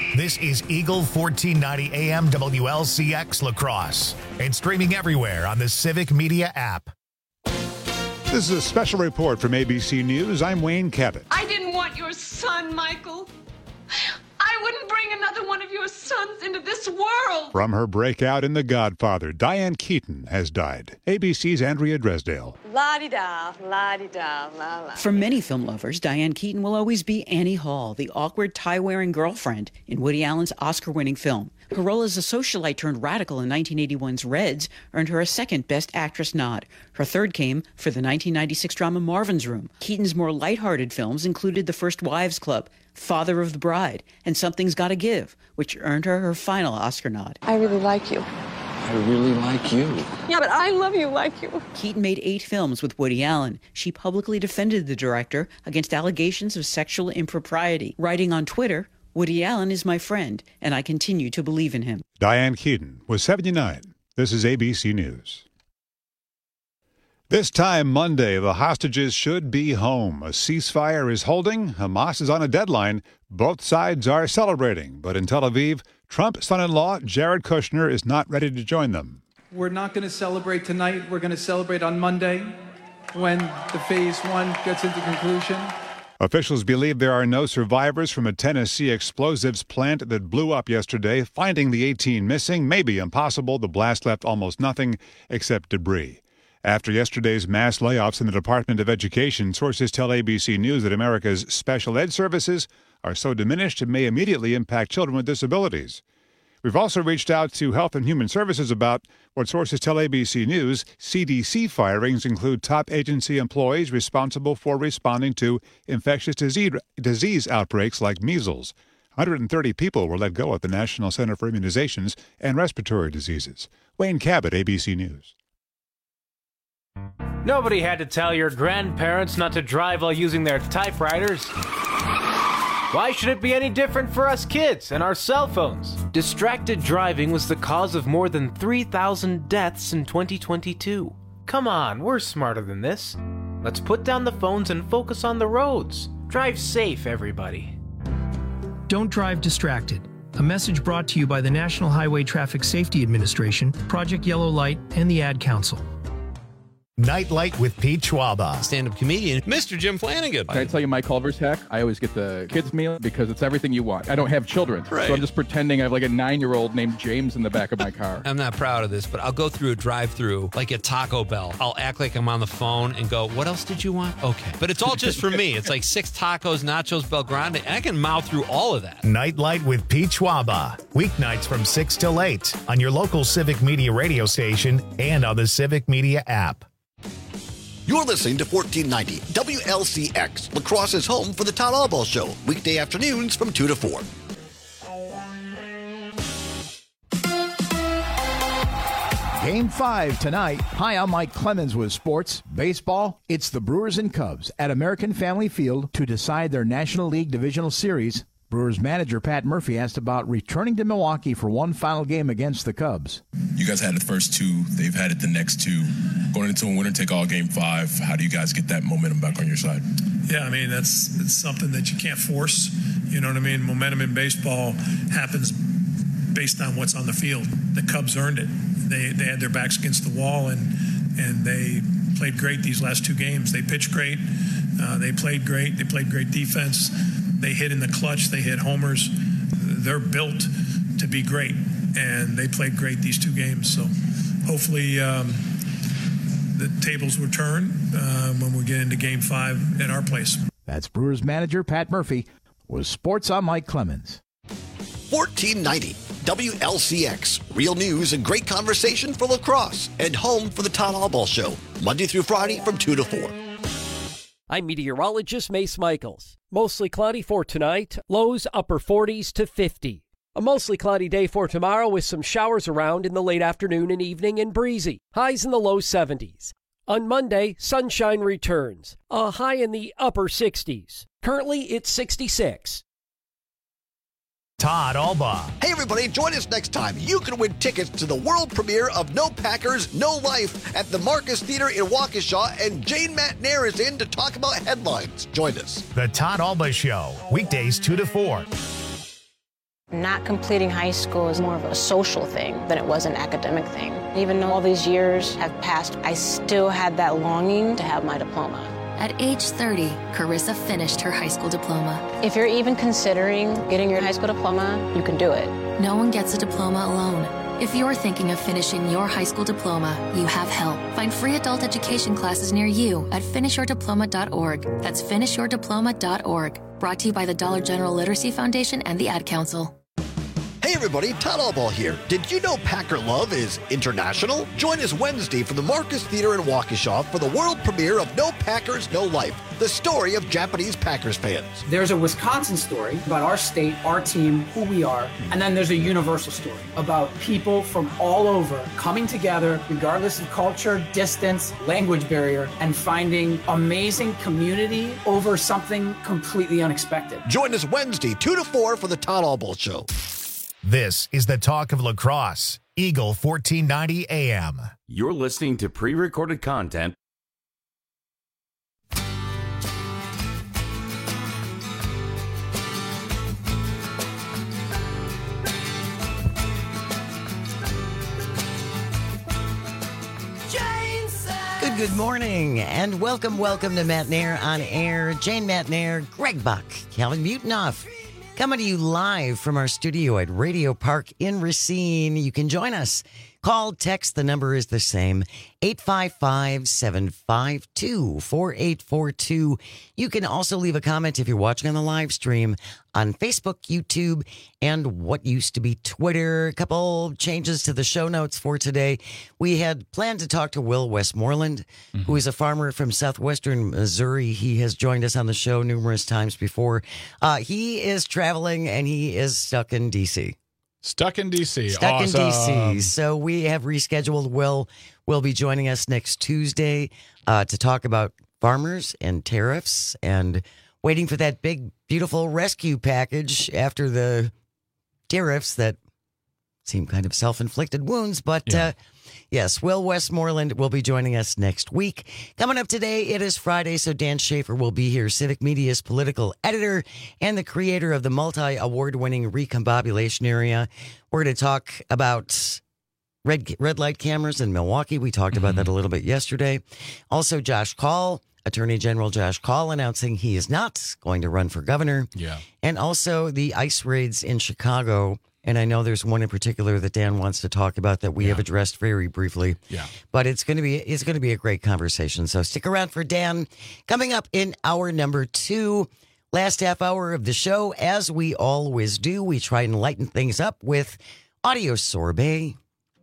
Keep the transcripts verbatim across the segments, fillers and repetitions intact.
This is Eagle fourteen ninety A M W L C X La Crosse and streaming everywhere on the Civic Media app. This is a special report from A B C News. I'm Wayne Cabot. I didn't want your son, Michael. I wouldn't bring another one of your sons into this world. From her breakout in The Godfather, Diane Keaton has died. A B C's Andrea Dresdale. La-di-da, la-di-da, la-la. For many film lovers, Diane Keaton will always be Annie Hall, the awkward tie-wearing girlfriend in Woody Allen's Oscar-winning film. Her role as a socialite turned radical in nineteen eighty-one's Reds earned her a second Best Actress nod. Her third came for the nineteen ninety-six drama Marvin's Room. Keaton's more lighthearted films included The First Wives Club, Father of the Bride, and Something's Gotta Give, which earned her her final Oscar nod. I really like you. I really like you. Yeah, but I love you like you. Keaton made eight films with Woody Allen. She publicly defended the director against allegations of sexual impropriety, writing on Twitter, "Woody Allen is my friend, and I continue to believe in him." Diane Keaton was seventy-nine. This is A B C News. This time Monday, the hostages should be home. A ceasefire is holding. Hamas is on a deadline. Both sides are celebrating. But in Tel Aviv, Trump's son-in-law, Jared Kushner, is not ready to join them. We're not going to celebrate tonight. We're going to celebrate on Monday when the phase one gets into conclusion. Officials believe there are no survivors from a Tennessee explosives plant that blew up yesterday. Finding the eighteen missing may be impossible. The blast left almost nothing except debris. After yesterday's mass layoffs in the Department of Education, sources tell A B C News that America's special ed services are so diminished it may immediately impact children with disabilities. We've also reached out to Health and Human Services about what sources tell A B C News C D C firings include top agency employees responsible for responding to infectious disease, disease outbreaks like measles. one hundred thirty people were let go at the National Center for Immunizations and Respiratory Diseases. Wayne Cabot, A B C News. Nobody had to tell your grandparents not to drive while using their typewriters. Why should it be any different for us kids and our cell phones? Distracted driving was the cause of more than three thousand deaths in twenty twenty-two. Come on, we're smarter than this. Let's put down the phones and focus on the roads. Drive safe, everybody. Don't drive distracted. A message brought to you by the National Highway Traffic Safety Administration, Project Yellow Light, and the Ad Council. Nightlight with Pete Schwaba. Stand-up comedian, Mister Jim Flanagan. Can I tell you my Culver's hack? I always get the kids' meal because it's everything you want. I don't have children, right. So I'm just pretending I have like a nine-year-old named James in the back of my car. I'm not proud of this, but I'll go through a drive-through like at Taco Bell. I'll act like I'm on the phone and go, what else did you want? Okay. But it's all just for me. It's like six tacos, nachos, Bel Grande, and I can mouth through all of that. Nightlight with Pete Schwaba. Weeknights from six till eight on your local Civic Media radio station and on the Civic Media app. You're listening to fourteen ninety W L C X, La Crosse's home for the Todd Albaugh Show, weekday afternoons from two to four. Game five tonight. Hi, I'm Mike Clemens with sports. Baseball, it's the Brewers and Cubs at American Family Field to decide their National League Divisional Series. Brewers manager Pat Murphy asked about returning to Milwaukee for one final game against the Cubs. You guys had the first two. They've had it the next two. Going into a winner-take-all game five, how do you guys get that momentum back on your side? Yeah, I mean, that's it's something that you can't force. You know what I mean? Momentum in baseball happens based on what's on the field. The Cubs earned it. They they had their backs against the wall, and and they played great these last two games. They pitched great. Uh, they played great. They played great defense. They hit in the clutch. They hit homers. They're built to be great, and they played great these two games. So hopefully um, the tables will turn uh, when we get into Game five at our place. That's Brewers manager Pat Murphy. With sports, I'm Mike Clemens. fourteen ninety W L C X. Real news and great conversation for La Crosse and home for the Todd Albaugh Show, Monday through Friday from two to four. I'm meteorologist Mace Michaels. Mostly cloudy for tonight, lows upper forties to fifty. A mostly cloudy day for tomorrow with some showers around in the late afternoon and evening and breezy. Highs in the low seventies. On Monday, sunshine returns. A high in the upper sixties. Currently, it's sixty-six. Todd Albaugh. Hey everybody, join us next time. You can win tickets to the world premiere of No Packers, No Life at the Marcus Theater in Waukesha, and Jane Matnair is in to talk about headlines. Join us. The Todd Albaugh Show, weekdays two to four. not completing high school is more of a social thing than it was an academic thing. Even though all these years have passed, I still had that longing to have my diploma. At age thirty, Carissa finished her high school diploma. If you're even considering getting your high school diploma, you can do it. No one gets a diploma alone. If you're thinking of finishing your high school diploma, you have help. Find free adult education classes near you at finish your diploma dot org. That's finish your diploma dot org. Brought to you by the Dollar General Literacy Foundation and the Ad Council. Hey everybody, Todd Allball here. Did you know Packer Love is international? Join us Wednesday from the Marcus Theater in Waukesha for the world premiere of No Packers, No Life, the story of Japanese Packers fans. There's a Wisconsin story about our state, our team, who we are, and then there's a universal story about people from all over coming together, regardless of culture, distance, language barrier, and finding amazing community over something completely unexpected. Join us Wednesday, two to four for the Todd Allball Show. This is the talk of lacrosse. Eagle fourteen ninety A M. You're listening to pre-recorded content. Good, good morning, and welcome, welcome to Matt Nair on Air. Jane Matt Nair, Greg Buck, Calvin Mutenoff. Coming to you live from our studio at Radio Park in Racine. You can join us. Call, text, the number is the same, eight five five, seven five two, four eight four two. You can also leave a comment if you're watching on the live stream on Facebook, YouTube, and what used to be Twitter. A couple changes to the show notes for today. We had planned to talk to Will Westmoreland, mm-hmm. who is a farmer from southwestern Missouri. He has joined us on the show numerous times before. Uh, he is traveling, and he is stuck in D C Stuck in D C Stuck awesome. in D C So we have rescheduled. Will will be joining us next Tuesday uh, to talk about farmers and tariffs and waiting for that big, beautiful rescue package after the tariffs that seem kind of self-inflicted wounds. But yeah. uh, yes, Will Westmoreland will be joining us next week. Coming up today, it is Friday, so Dan Schaefer will be here, Civic Media's political editor and the creator of the multi-award-winning Recombobulation Area. We're going to talk about red red light cameras in Milwaukee. We talked about mm-hmm. that a little bit yesterday. Also, Josh Kaul, Attorney General Josh Kaul, announcing he is not going to run for governor. Yeah. And also the ICE raids in Chicago. And I know there's one in particular that Dan wants to talk about that we yeah. have addressed very briefly. Yeah. But it's going to be it's going to be a great conversation. So stick around for Dan. Coming up in hour number two, last half hour of the show, as we always do, we try and lighten things up with audio sorbet.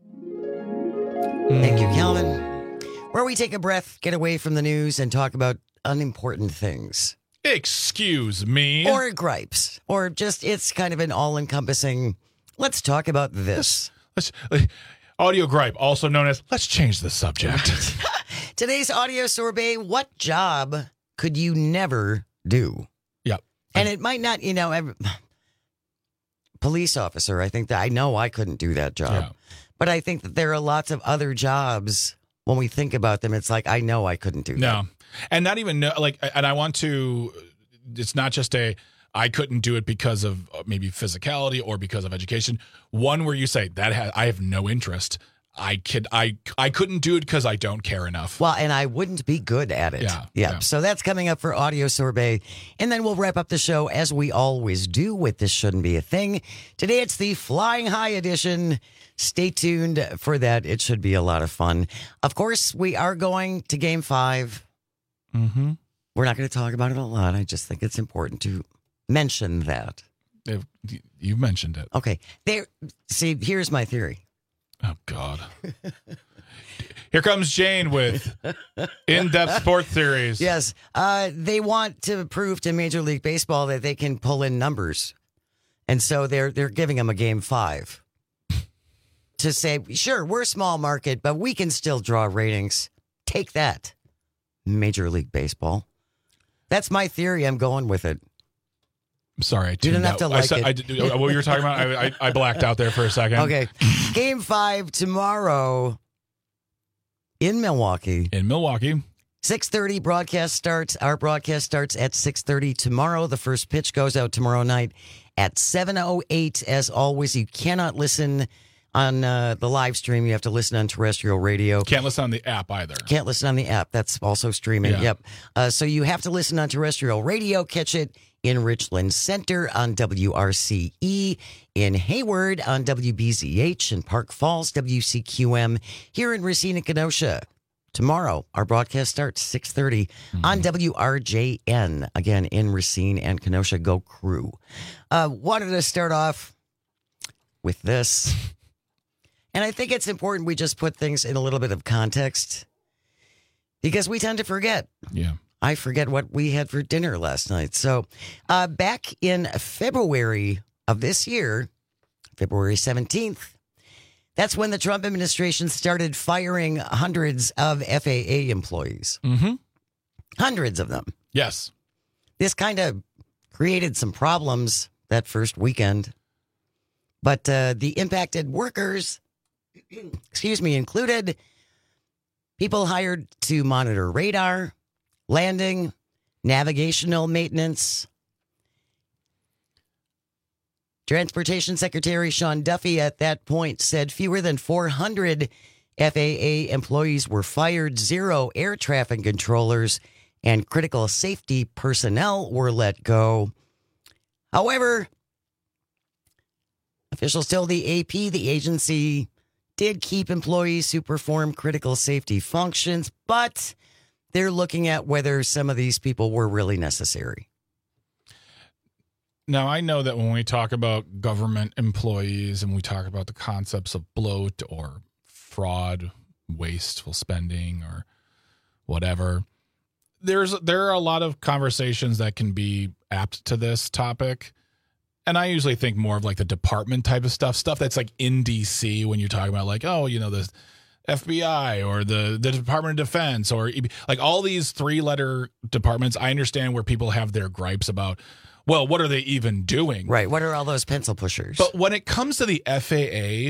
Mm. Thank you, Calvin. Where we take a breath, get away from the news, and talk about unimportant things. Excuse me. Or gripes. Or just, it's kind of an all-encompassing, let's talk about this. Let's, let's audio gripe, also known as, let's change the subject. Today's audio sorbet, what job could you never do? Yep. And it might not, you know, every, police officer, I think that, I know I couldn't do that job. Yeah. But I think that there are lots of other jobs. When we think about them, it's like, I know I couldn't do no. that. No. And not even know, like, and I want to, it's not just a, I couldn't do it because of maybe physicality or because of education. One where you say that has, I have no interest. I could, I, I couldn't do it because I don't care enough. Well, and I wouldn't be good at it. Yeah, yeah. yeah. So that's coming up for Audio Sorbet. And then we'll wrap up the show as we always do with This Shouldn't Be a Thing. Today it's the Flying High edition. Stay tuned for that. It should be a lot of fun. Of course, we are going to game five. Mm-hmm. We're not going to talk about it a lot. I just think it's important to mention that. You mentioned it. Okay. There. See, here's my theory. Oh, God. Here comes Jane with in-depth sports theories. Yes. Uh, they want to prove to Major League Baseball that they can pull in numbers. And so they're they're giving them a game five. To say, sure, we're a small market, but we can still draw ratings. Take that, Major League Baseball. That's my theory. I'm going with it. I'm sorry. I you don't have out. to like I said, it. I did, what you were talking about, I, I, I blacked out there for a second. Okay. Game five tomorrow in Milwaukee. In Milwaukee. six thirty broadcast starts. Our broadcast starts at six thirty tomorrow. The first pitch goes out tomorrow night at seven oh eight. As always, you cannot listen on uh, the live stream. You have to listen on terrestrial radio. Can't listen on the app either. Can't listen on the app. That's also streaming. Yeah. Yep. Uh, so you have to listen on terrestrial radio. Catch it in Richland Center on W R C E, in Hayward on W B Z H, in Park Falls, W C Q M, here in Racine and Kenosha. Tomorrow, our broadcast starts six thirty mm-hmm. on W R J N, again, in Racine and Kenosha. Go Crew. Uh, wanted to start off with this, and I think it's important we just put things in a little bit of context, because we tend to forget. Yeah. I forget what we had for dinner last night. So uh, back in February of this year, February seventeenth, that's when the Trump administration started firing hundreds of F A A employees. Mm-hmm. Hundreds of them. Yes. This kind of created some problems that first weekend. But uh, the impacted workers, excuse me, included people hired to monitor radar, landing, navigational maintenance. Transportation Secretary Sean Duffy at that point said fewer than four hundred F A A employees were fired, zero air traffic controllers and critical safety personnel were let go. However, officials told the A P the agency did keep employees who perform critical safety functions, but they're looking at whether some of these people were really necessary. Now, I know that when we talk about government employees and we talk about the concepts of bloat or fraud, wasteful spending or whatever, there's there are a lot of conversations that can be apt to this topic. And I usually think more of like the department type of stuff, stuff that's like in D C when you're talking about like, oh, you know, the F B I or the, the Department of Defense or like all these three letter departments. I understand where people have their gripes about, well, what are they even doing? Right. What are all those pencil pushers? But when it comes to the F A A,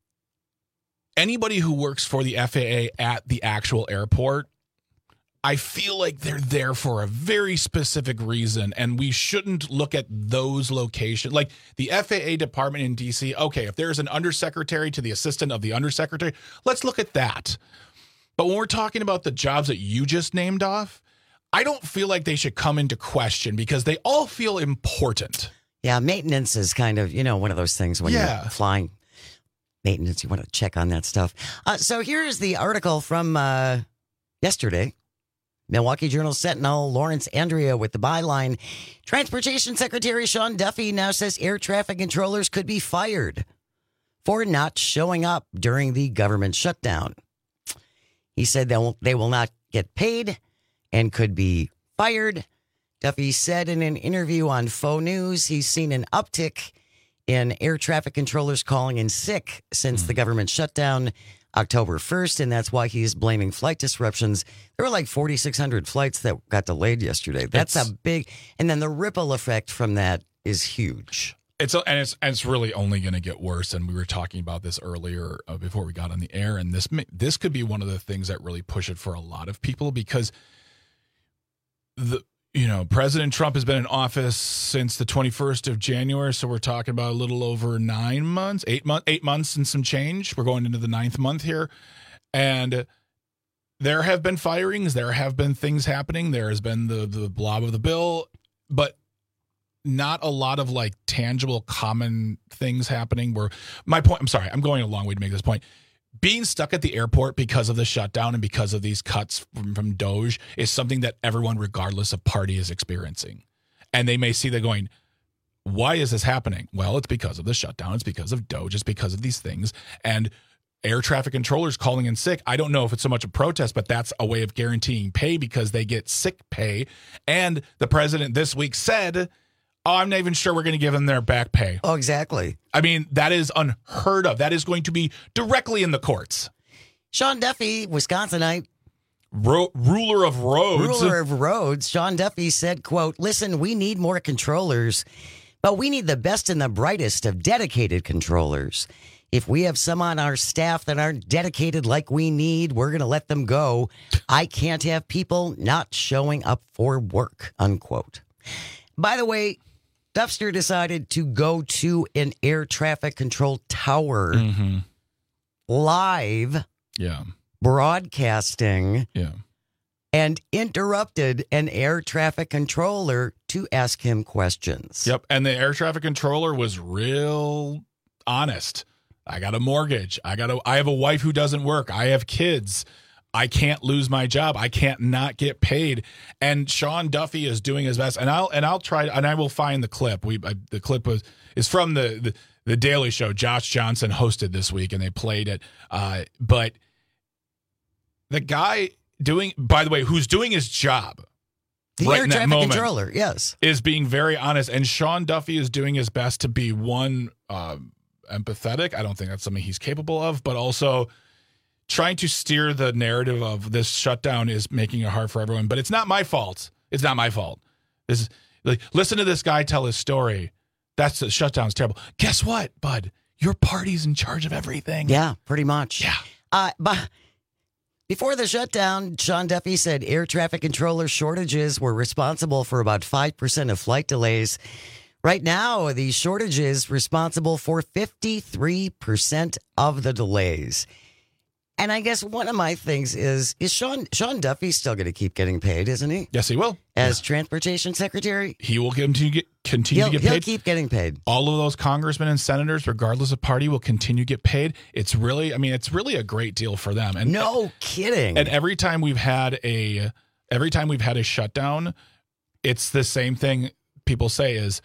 anybody who works for the F A A at the actual airport, I feel like they're there for a very specific reason, and we shouldn't look at those locations. Like the F A A department in D C, okay, if there's an undersecretary to the assistant of the undersecretary, let's look at that. But when we're talking about the jobs that you just named off, I don't feel like they should come into question because they all feel important. Yeah, maintenance is kind of, you know, one of those things when Yeah. you're flying. Maintenance, you want to check on that stuff. Uh, so here's the article from uh, yesterday. Milwaukee Journal Sentinel, Lawrence Andrea with the byline. Transportation Secretary Sean Duffy now says air traffic controllers could be fired for not showing up during the government shutdown. He said they will, they will not get paid and could be fired. Duffy said in an interview on Faux News he's seen an uptick in air traffic controllers calling in sick since the government shutdown October first, and that's why he's blaming flight disruptions. There were like forty-six hundred flights that got delayed yesterday. That's It's- a big, and then the ripple effect from that is huge. It's and it's and it's really only going to get worse. And we were talking about this earlier uh, before we got on the air. And this may- this could be one of the things that really push it for a lot of people because the you know President Trump has been in office since the twenty-first of January. So we're talking about a little over nine months, eight months, eight months and some change. We're going into the ninth month here, and there have been firings. There have been things happening. There has been the the blob of the bill, but not a lot of like tangible common things happening where my point, I'm sorry, I'm going a long way to make this point. Being stuck at the airport because of the shutdown and because of these cuts from, from Doge is something that everyone, regardless of party, is experiencing. And they may see that going, why is this happening? Well, it's because of the shutdown. It's because of Doge. It's because of these things. And air traffic controllers calling in sick. I don't know if it's so much a protest, but that's a way of guaranteeing pay because they get sick pay. And the president this week said, oh, I'm not even sure we're going to give them their back pay. Oh, exactly. I mean, that is unheard of. That is going to be directly in the courts. Sean Duffy, Wisconsinite, Ro- ruler of roads. ruler of roads, Sean Duffy said, quote, listen, we need more controllers, but we need the best and the brightest of dedicated controllers. If we have some on our staff that aren't dedicated like we need, we're going to let them go. I can't have people not showing up for work, unquote. By the way, Duffster decided to go to an air traffic control tower Mm-hmm. live, Yeah. broadcasting, Yeah. and interrupted an air traffic controller to ask him questions. Yep. And the air traffic controller was real honest. I got a mortgage. I got a, I have a wife who doesn't work. I have kids. I can't lose my job. I can't not get paid. And Sean Duffy is doing his best. And I'll and I'll try and I will find the clip. We I, the clip was is from the, the the Daily Show. Josh Johnson hosted this week, and they played it. Uh, but the guy doing, by the way, who's doing his job, The right air in that traffic moment, controller, yes, is being very honest. And Sean Duffy is doing his best to be one uh, empathetic. I don't think that's something he's capable of, but also trying to steer the narrative of this shutdown is making it hard for everyone. But it's not my fault. It's not my fault. This is like, listen to this guy tell his story. That's the shutdown's terrible. Guess what, bud? Your party's in charge of everything. Yeah, pretty much. Yeah. Uh, but before the shutdown, Sean Duffy said air traffic controller shortages were responsible for about five percent of flight delays. Right now, the shortages responsible for fifty-three percent of the delays. And I guess one of my things is, is Sean Sean Duffy still going to keep getting paid, isn't he? Yes, he will. As transportation secretary? He will continue, get, continue he'll, to get he'll paid. keep getting paid. All of those congressmen and senators, regardless of party, will continue to get paid. It's really, I mean, it's really a great deal for them. And no kidding. And every time we've had a, every time we've had a shutdown, it's the same thing people say is,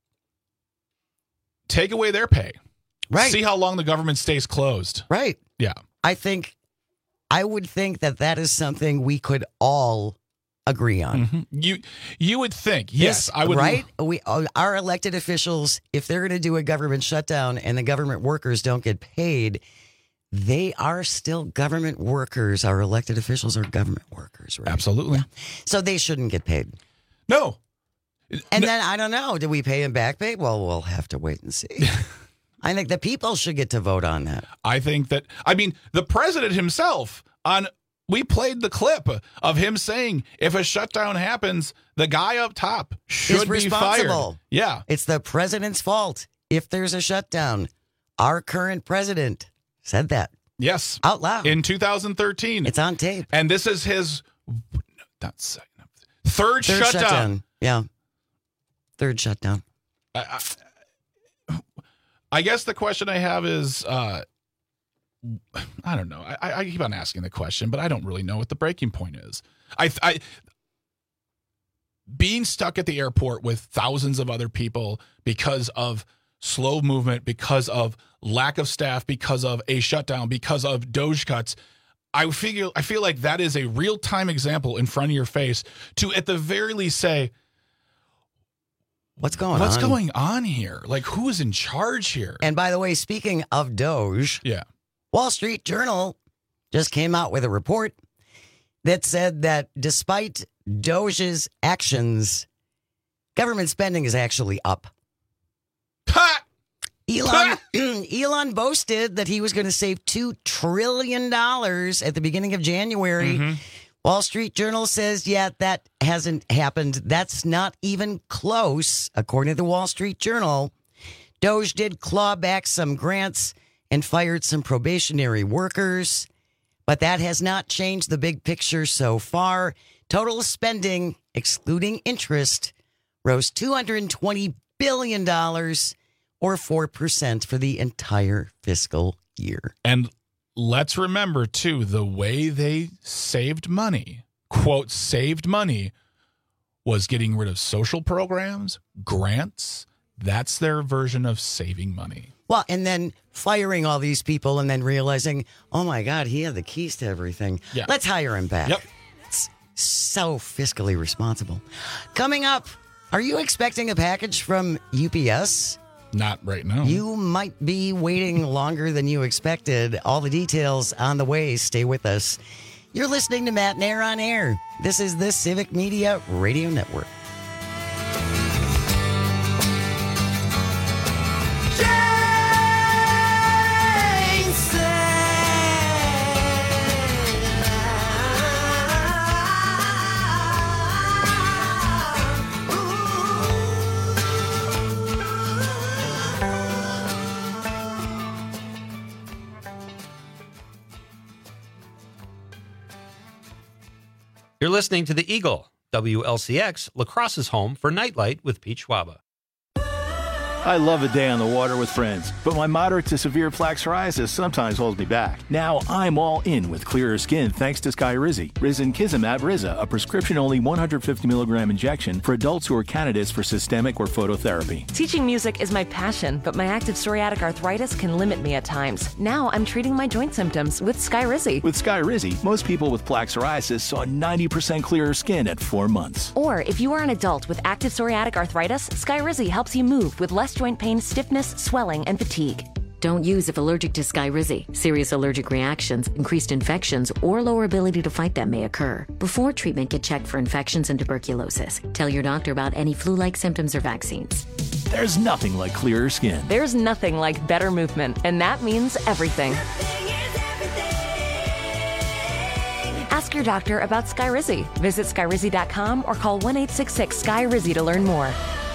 take away their pay. Right. See how long the government stays closed. Right. Yeah. I think, I would think that that is something we could all agree on. Mm-hmm. You you would think, yes, I would. Right? We our elected officials, if they're going to do a government shutdown and the government workers don't get paid, they are still government workers. Our elected officials are government workers, right? Absolutely. Yeah. So they shouldn't get paid. No. And no. then I don't know. Do we pay him back pay? Well, we'll have to wait and see. I think the people should get to vote on that. I think that, I mean, the president himself on, we played the clip of him saying, if a shutdown happens, the guy up top should Is be fired. responsible. Yeah. It's the president's fault if there's a shutdown. Our current president said that. Yes. Out loud. In two thousand thirteen. It's on tape. And this is his, not second, third, Third shutdown. shutdown. Yeah. Third shutdown. I, I, I guess the question I have is, uh, I don't know. I, I keep on asking the question, but I don't really know what the breaking point is. I, I, being stuck at the airport with thousands of other people because of slow movement, because of lack of staff, because of a shutdown, because of Doge cuts, I feel I feel like that is a real time example in front of your face to, at the very least, say, What's going What's on? What's going on here? Like, who is in charge here? And by the way, speaking of Doge, yeah, Wall Street Journal just came out with a report that said that despite Doge's actions, government spending is actually up. Ha! Elon, Elon boasted that he was going to save two trillion dollars at the beginning of January. Mm-hmm. Wall Street Journal says, yeah, that hasn't happened. That's not even close, according to the Wall Street Journal. Doge did claw back some grants and fired some probationary workers, but that has not changed the big picture so far. Total spending, excluding interest, rose two hundred twenty billion dollars, or four percent for the entire fiscal year. And let's remember, too, the way they saved money, quote, saved money, was getting rid of social programs, grants. That's their version of saving money. Well, and then firing all these people and then realizing, oh, my God, he had the keys to everything. Yeah. Let's hire him back. Yep. It's so fiscally responsible. Coming up, are you expecting a package from U P S? Not right now. You might be waiting longer than you expected. All the details on the way. Stay with us. You're listening to Matt Nair on Air. This is the Civic Media Radio Network. You're listening to The Eagle, W L C X, La Crosse's home for Nightlight with Pete Schwaba. I love a day on the water with friends, but my moderate to severe plaque psoriasis sometimes holds me back. Now I'm all in with clearer skin thanks to Skyrizi. Risankizumab Riza, a prescription-only one hundred fifty milligram injection for adults who are candidates for systemic or phototherapy. Teaching music is my passion, but my active psoriatic arthritis can limit me at times. Now I'm treating my joint symptoms with Skyrizi. With Skyrizi, most people with plaque psoriasis saw ninety percent clearer skin at four months. Or if you are an adult with active psoriatic arthritis, Skyrizi helps you move with less joint pain, stiffness, swelling, and fatigue. Don't use if allergic to Skyrizi. Serious allergic reactions, increased infections, or lower ability to fight them may occur. Before treatment, get checked for infections and tuberculosis. Tell your doctor about any flu-like symptoms or vaccines. There's nothing like clearer skin. There's nothing like better movement, and that means everything. Ask your doctor about Skyrizi. Visit Skyrizi dot com or call one eight six six S K Y R I Z I to learn more.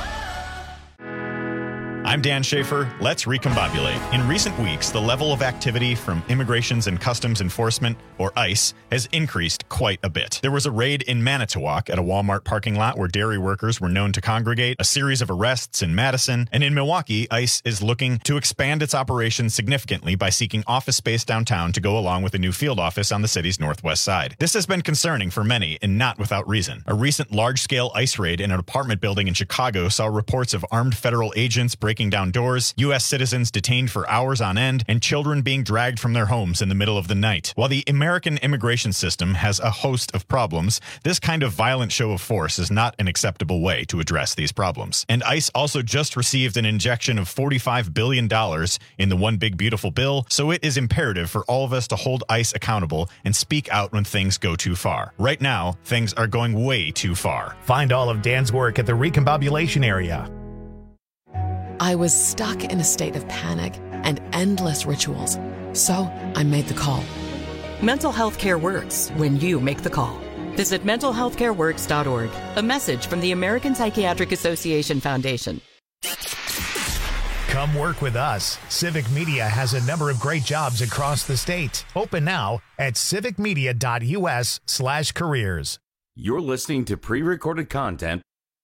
I'm Dan Schaefer. Let's recombobulate. In recent weeks, the level of activity from Immigrations and Customs Enforcement, or ICE, has increased quite a bit. There was a raid in Manitowoc at a Walmart parking lot where dairy workers were known to congregate, a series of arrests in Madison, and in Milwaukee, ICE is looking to expand its operations significantly by seeking office space downtown to go along with a new field office on the city's northwest side. This has been concerning for many, and not without reason. A recent large-scale ICE raid in an apartment building in Chicago saw reports of armed federal agents breaking down doors, U S citizens detained for hours on end, and children being dragged from their homes in the middle of the night. While the American immigration system has a host of problems, this kind of violent show of force is not an acceptable way to address these problems. And ICE also just received an injection of forty-five billion dollars in the One Big Beautiful Bill, so it is imperative for all of us to hold ICE accountable and speak out when things go too far. Right now, things are going way too far. Find all of Dan's work at the Recombobulation Area. I was stuck in a state of panic and endless rituals. So I made the call. Mental health care works when you make the call. Visit mental health care works dot org. A message from the American Psychiatric Association Foundation. Come work with us. Civic Media has a number of great jobs across the state. Open now at civicmedia dot U S slash careers. You're listening to pre-recorded content.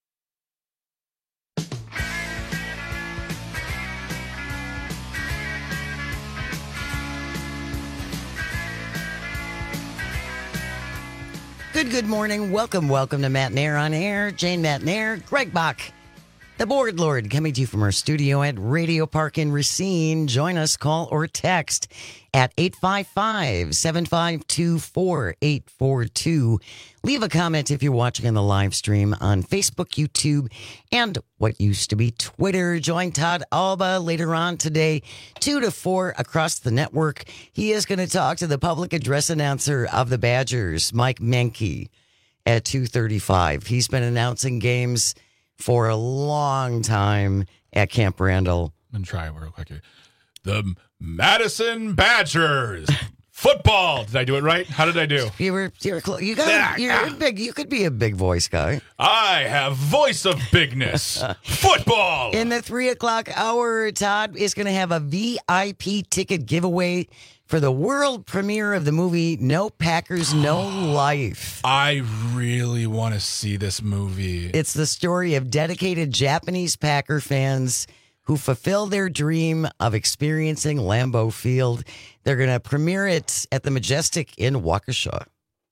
Good, good morning. Welcome, welcome to Matt Nair on Air. Jane Matt Nair, Greg Bach, the board lord, coming to you from our studio at Radio Park in Racine. Join us, call or text at eight five five, seven five two, four eight four two. Leave a comment if you're watching on the live stream on Facebook, YouTube, and what used to be Twitter. Join Todd Alba later on today, two to four across the network. He is going to talk to the public address announcer of the Badgers, Mike Menke, at two thirty-five. He's been announcing games for a long time at Camp Randall. I'm going to try it real quick here. The Madison Badgers. Football. Did I do it right? How did I do? You were, you were close. You got, you're ah. big. You could be a big voice guy. I have voice of bigness. Football. In the three o'clock hour, Todd is going to have a V I P ticket giveaway for the world premiere of the movie No Packers, No Life. I really want to see this movie. It's the story of dedicated Japanese Packer fans who fulfill their dream of experiencing Lambeau Field. They're going to premiere it at the Majestic in Waukesha.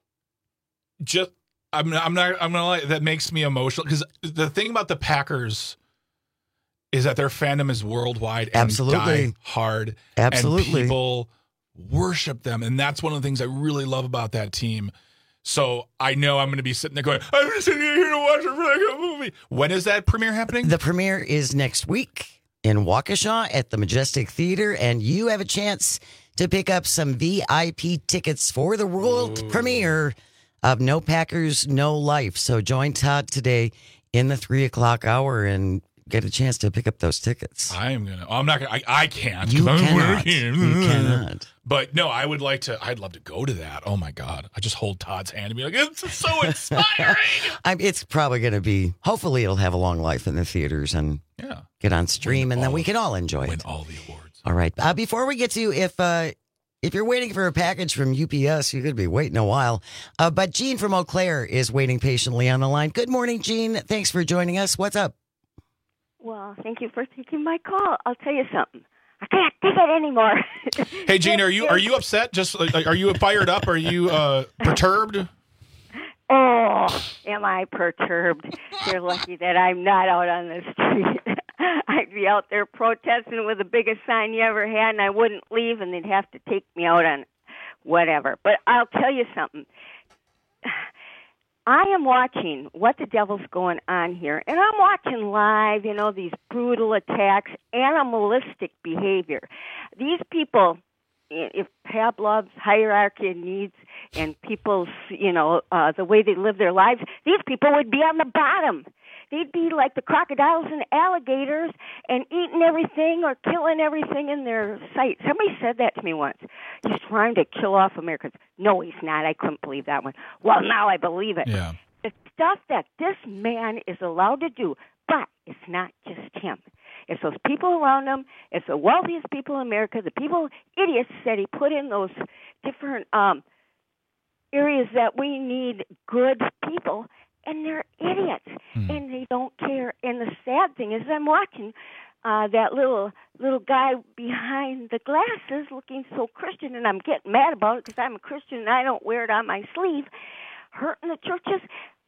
Just, I'm, I'm not, I'm gonna lie. That makes me emotional because the thing about the Packers is that their fandom is worldwide and Absolutely. die hard. Absolutely, and people worship them, and that's one of the things I really love about that team. So I know I'm going to be sitting there going, I'm just sitting here to watch a really good movie. When is that premiere happening? The premiere is next week in Waukesha at the Majestic Theater, and you have a chance to pick up some V I P tickets for the world Ooh. premiere of No Packers, No Life. So join Todd today in the three o'clock hour and get a chance to pick up those tickets. I am gonna. I'm not gonna. I, I can't. You I'm cannot. You cannot. But no, I would like to. I'd love to go to that. Oh my God! I just hold Todd's hand and be like, "It's so inspiring." I'm, it's probably going to be. Hopefully, it'll have a long life in the theaters and yeah. get on stream, win and then all, we can all enjoy win it. Win all the awards. All right. Uh, before we get to if uh, if you're waiting for a package from U P S, you could be waiting a while. Uh, but Jean from Eau Claire is waiting patiently on the line. Good morning, Jean. Thanks for joining us. What's up? Well, thank you for taking my call. I'll tell you something. I can't take it anymore. Hey, Jean, are you are you upset? Just are you fired up? Are you uh, perturbed? Oh, am I perturbed? You're lucky that I'm not out on the street. I'd be out there protesting with the biggest sign you ever had, and I wouldn't leave, and they'd have to take me out on whatever. But I'll tell you something. I am watching what the devil's going on here, and I'm watching live, you know, these brutal attacks, animalistic behavior. These people, if Pavlov's hierarchy of needs and people's, you know, uh, the way they live their lives, these people would be on the bottom. They'd be like the crocodiles and alligators and eating everything or killing everything in their sight. Somebody said that to me once. He's trying to kill off Americans. No, he's not. I couldn't believe that one. Well, now I believe it. Yeah. The stuff that this man is allowed to do, but it's not just him. It's those people around him. It's the wealthiest people in America, the people, idiots that he put in those different um, areas that we need good people. And they're idiots, mm. and they don't care. And the sad thing is, I'm watching uh, that little little guy behind the glasses, looking so Christian, and I'm getting mad about it because I'm a Christian and I don't wear it on my sleeve. Hurting the churches,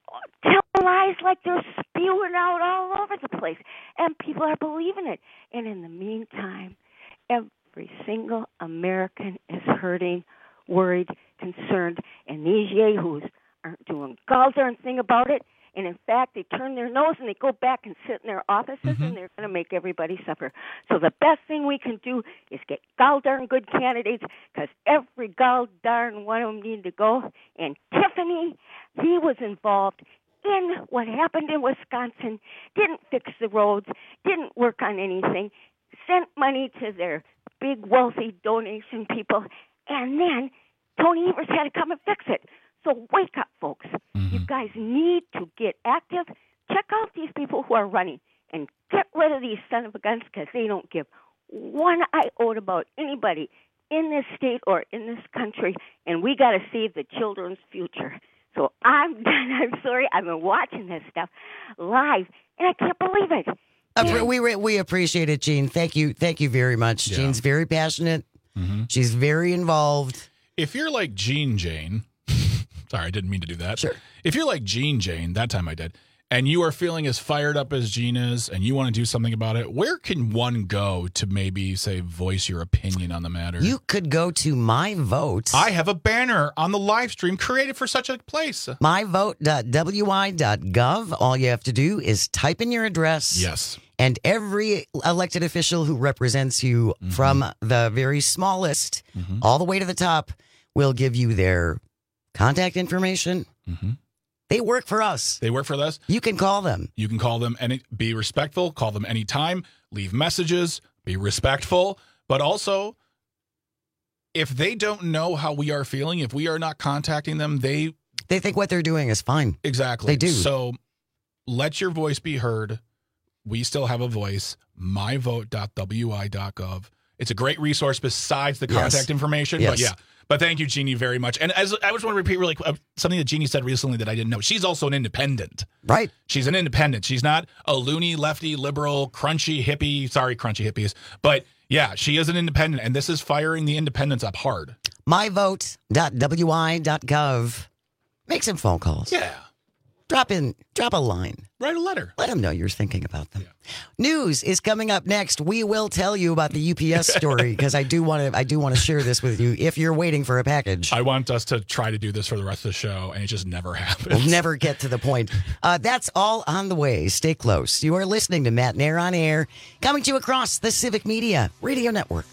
tell lies like they're spewing out all over the place, and people are believing it. And in the meantime, every single American is hurting, worried, concerned, and these yahoos aren't doing gall darn thing about it. And in fact, they turn their nose and they go back and sit in their offices, mm-hmm. and they're going to make everybody suffer. So the best thing we can do is get gall darn good candidates, because every gall darn one of them need to go. And Tiffany, he was involved in what happened in Wisconsin, didn't fix the roads, didn't work on anything, sent money to their big wealthy donation people, and then Tony Evers had to come and fix it. So wake up, folks. Mm-hmm. You guys need to get active. Check out these people who are running and get rid of these son of a guns, because they don't give one iota about anybody in this state or in this country, and we got to save the children's future. So I'm done. I'm sorry. I've been watching this stuff live, and I can't believe it. Uh, we we appreciate it, Jean. Thank you. Thank you very much. Yeah. Jean's very passionate. Mm-hmm. She's very involved. If you're like Jean Jane... Sorry, I didn't mean to do that. Sure. If you're like Jean Jane, that time I did, and you are feeling as fired up as Jean is, and you want to do something about it, where can one go to maybe, say, voice your opinion on the matter? You could go to My Vote. I have a banner on the live stream created for such a place. my vote dot w i dot gov. All you have to do is type in your address. Yes. And every elected official who represents you, mm-hmm. from the very smallest mm-hmm. all the way to the top, will give you their contact information. Mm-hmm. They work for us. They work for us. You can call them. You can call them and be respectful. Call them anytime. Leave messages. Be respectful. But also, if they don't know how we are feeling, if we are not contacting them, they... They think what they're doing is fine. Exactly. They do. So let your voice be heard. We still have a voice. my vote dot w i dot gov. It's a great resource besides the contact yes. information. Yes. But yeah. But thank you, Jeannie, very much. And as I just want to repeat really quick, something that Jeannie said recently that I didn't know. She's also an independent. Right. She's an independent. She's not a loony, lefty, liberal, crunchy hippie. Sorry, crunchy hippies. But yeah, she is an independent. And this is firing the independents up hard. my vote dot w i dot gov. Make some phone calls. Yeah. Drop in, drop a line. Write a letter. Let them know you're thinking about them. Yeah. News is coming up next. We will tell you about the U P S story, because I do want to. I do want to share this with you if you're waiting for a package. I want us to try to do this for the rest of the show, and it just never happens. We'll never get to the point. Uh, that's all on the way. Stay close. You are listening to Matt Nair on Air, coming to you across the Civic Media Radio Network.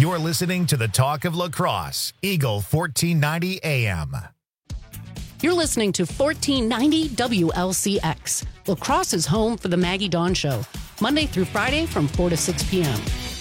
You're listening to the Talk of Lacrosse, Eagle fourteen ninety A M. You're listening to fourteen ninety W L C X, Lacrosse's home for the Maggie Dawn Show, Monday through Friday from four to six p.m.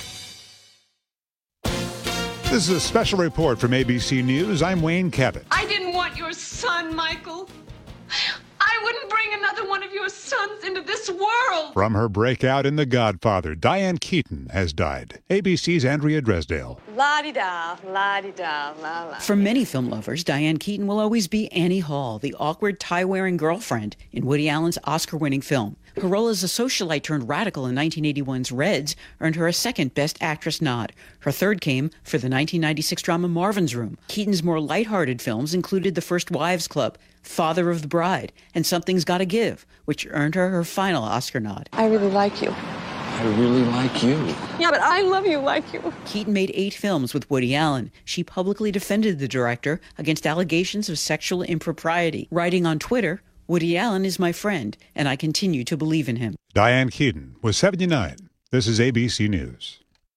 This is a special report from A B C News. I'm Wayne Cabot. I didn't want your son, Michael. I wouldn't bring another one of your sons into this world. From her breakout in The Godfather, Diane Keaton has died. A B C's Andrea Dresdale. La-di-da, la-di-da, la-la. For many film lovers, Diane Keaton will always be Annie Hall, the awkward tie-wearing girlfriend in Woody Allen's Oscar-winning film. Her role as a socialite turned radical in nineteen eighty-one's Reds earned her a second Best Actress nod. Her third came for the nineteen ninety-six drama Marvin's Room. Keaton's more lighthearted films included The First Wives Club, Father of the Bride, and Something's Gotta Give, which earned her her final Oscar nod. I really like you. I really like you. Yeah, but I love you like you. Keaton made eight films with Woody Allen. She publicly defended the director against allegations of sexual impropriety, writing on Twitter, "Woody Allen is my friend, and I continue to believe in him." Diane Keaton was seventy-nine. This is A B C News.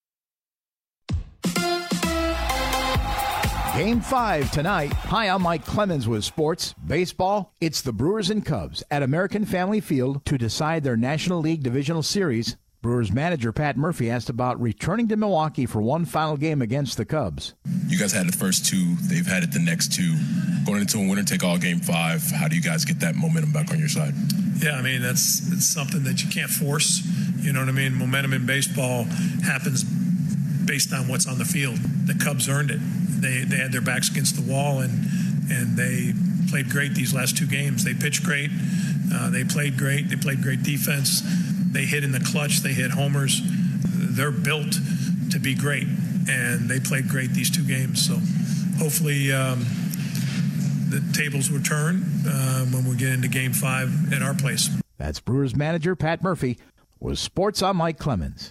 Game five tonight. Hi, I'm Mike Clemens with sports. Baseball, it's the Brewers and Cubs at American Family Field to decide their National League Divisional Series. Brewers manager Pat Murphy asked about returning to Milwaukee for one final game against the Cubs. You guys had the first two. They've had it the next two. Going into a winner-take-all game five, how do you guys get that momentum back on your side? Yeah, I mean, that's it's something that you can't force. You know what I mean? Momentum in baseball happens based on what's on the field. The Cubs earned it. They they had their backs against the wall, and and they played great these last two games. They pitched great. Uh, they played great. They played great defense. They hit in the clutch. They hit homers. They're built to be great, and they played great these two games. So hopefully um, the tables will turn uh, when we get into game five at our place. That's Brewers manager Pat Murphy. Was sports on Mike Clemens.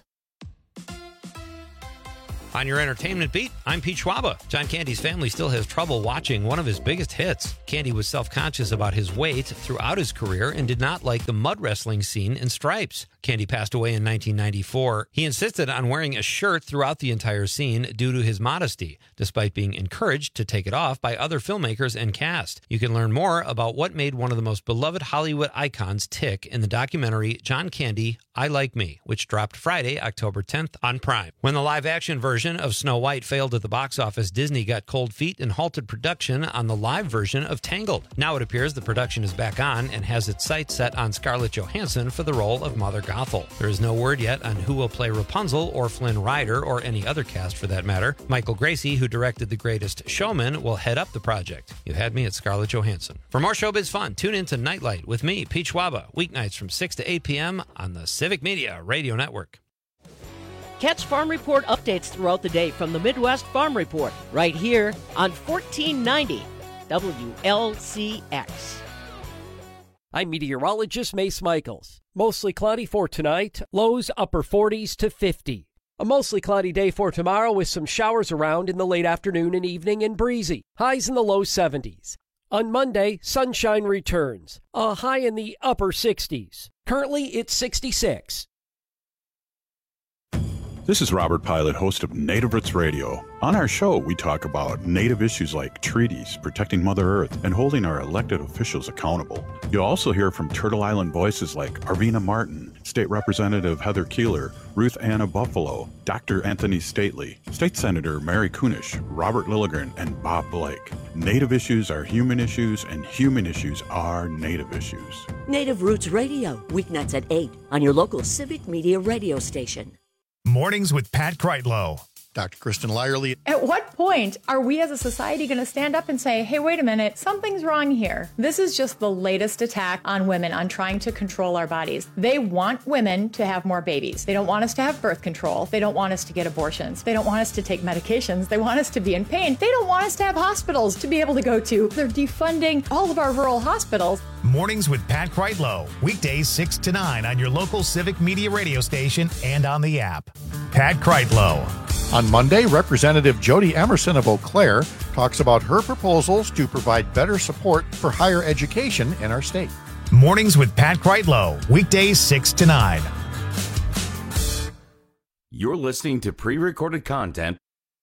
On your entertainment beat, I'm Pete Schwaba. John Candy's family still has trouble watching one of his biggest hits. Candy was self-conscious about his weight throughout his career and did not like the mud wrestling scene in Stripes. Candy passed away in nineteen ninety-four. He insisted on wearing a shirt throughout the entire scene due to his modesty, despite being encouraged to take it off by other filmmakers and cast. You can learn more about what made one of the most beloved Hollywood icons tick in the documentary John Candy, I Like Me, which dropped Friday, October tenth on Prime. When the live-action version of Snow White failed at the box office, Disney got cold feet and halted production on the live version of Tangled. Now it appears the production is back on and has its sights set on Scarlett Johansson for the role of Mother Gothel. There is no word yet on who will play Rapunzel or Flynn Rider or any other cast for that matter. Michael Gracie, who directed The Greatest Showman, will head up the project. You had me at Scarlett Johansson. For more showbiz fun, tune in to Nightlight with me, Pete Schwaba, weeknights from six to eight p.m. on the Civic Media Radio Network. Catch Farm Report updates throughout the day from the Midwest Farm Report, right here on fourteen ninety W L C X. I'm meteorologist Mace Michaels. Mostly cloudy for tonight, lows upper forties to fifty. A mostly cloudy day for tomorrow with some showers around in the late afternoon and evening and breezy. Highs in the low seventies. On Monday, sunshine returns. A high in the upper sixties. Currently, it's sixty-six. This is Robert Pilot, host of Native Roots Radio. On our show, we talk about Native issues like treaties, protecting Mother Earth, and holding our elected officials accountable. You'll also hear from Turtle Island voices like Arvina Martin, State Representative Heather Keeler, Ruth Anna Buffalo, Doctor Anthony Stately, State Senator Mary Kunish, Robert Lilligren, and Bob Blake. Native issues are human issues, and human issues are Native issues. Native Roots Radio, weeknights at eight on your local Civic Media radio station. Mornings with Pat Kreitlow. Doctor Kristen Lyerly. At what point are we as a society going to stand up and say, hey, wait a minute, something's wrong here? This is just the latest attack on women, on trying to control our bodies. They want women to have more babies. They don't want us to have birth control. They don't want us to get abortions. They don't want us to take medications. They want us to be in pain. They don't want us to have hospitals to be able to go to. They're defunding all of our rural hospitals. Mornings with Pat Kreitlow. Weekdays six to nine on your local Civic Media radio station and on the app. Pat Kreitlow. On Monday, Representative Jody Emerson of Eau Claire talks about her proposals to provide better support for higher education in our state. Mornings with Pat Kreitlow. Weekdays six to nine. You're listening to pre-recorded content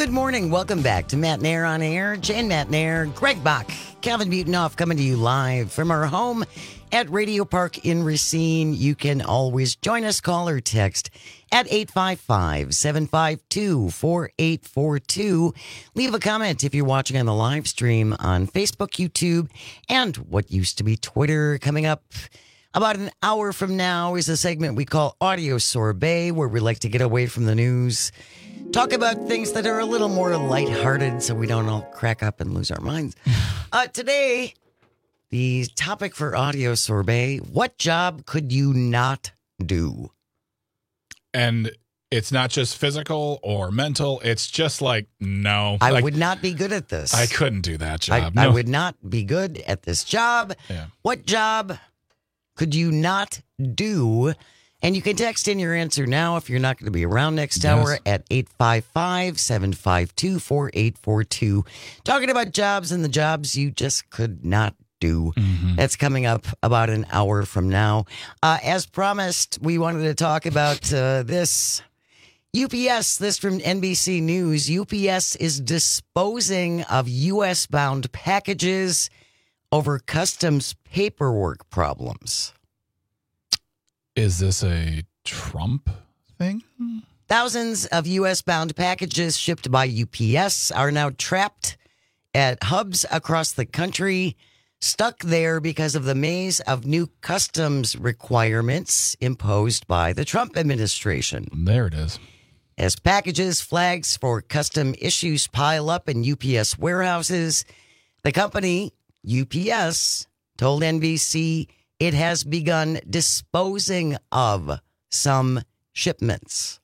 Good morning. Welcome back to Matt Nair on Air. Jane Matt Nair, Greg Bach, Calvin Butonoff coming to you live from our home at Radio Park in Racine. You can always join us, call or text at eight five five, seven five two, four eight four two. Leave a comment if you're watching on the live stream on Facebook, YouTube, and what used to be Twitter. Coming up about an hour from now is a segment we call Audio Sorbet, where we like to get away from the news, talk about things that are a little more lighthearted so we don't all crack up and lose our minds. Uh, today, the topic for Audio Sorbet, what job could you not do? And it's not just physical or mental. It's just like, no. I like, would not be good at this. I couldn't do that I, job. I No. would not be good at this job. Yeah. What job could you not do? And you can text in your answer now if you're not going to be around next Yes. hour at eight five five, seven five two, four eight four two. Talking about jobs and the jobs you just could not do. Mm-hmm. That's coming up about an hour from now. Uh, as promised, we wanted to talk about uh, this. U P S, this from N B C News. U P S is disposing of U S-bound packages over customs paperwork problems. Is this a Trump thing? Thousands of U S-bound packages shipped by U P S are now trapped at hubs across the country, stuck there because of the maze of new customs requirements imposed by the Trump administration. There it is. As packages, flags for custom issues pile up in U P S warehouses, the company, U P S, told N B C it has begun disposing of some shipments.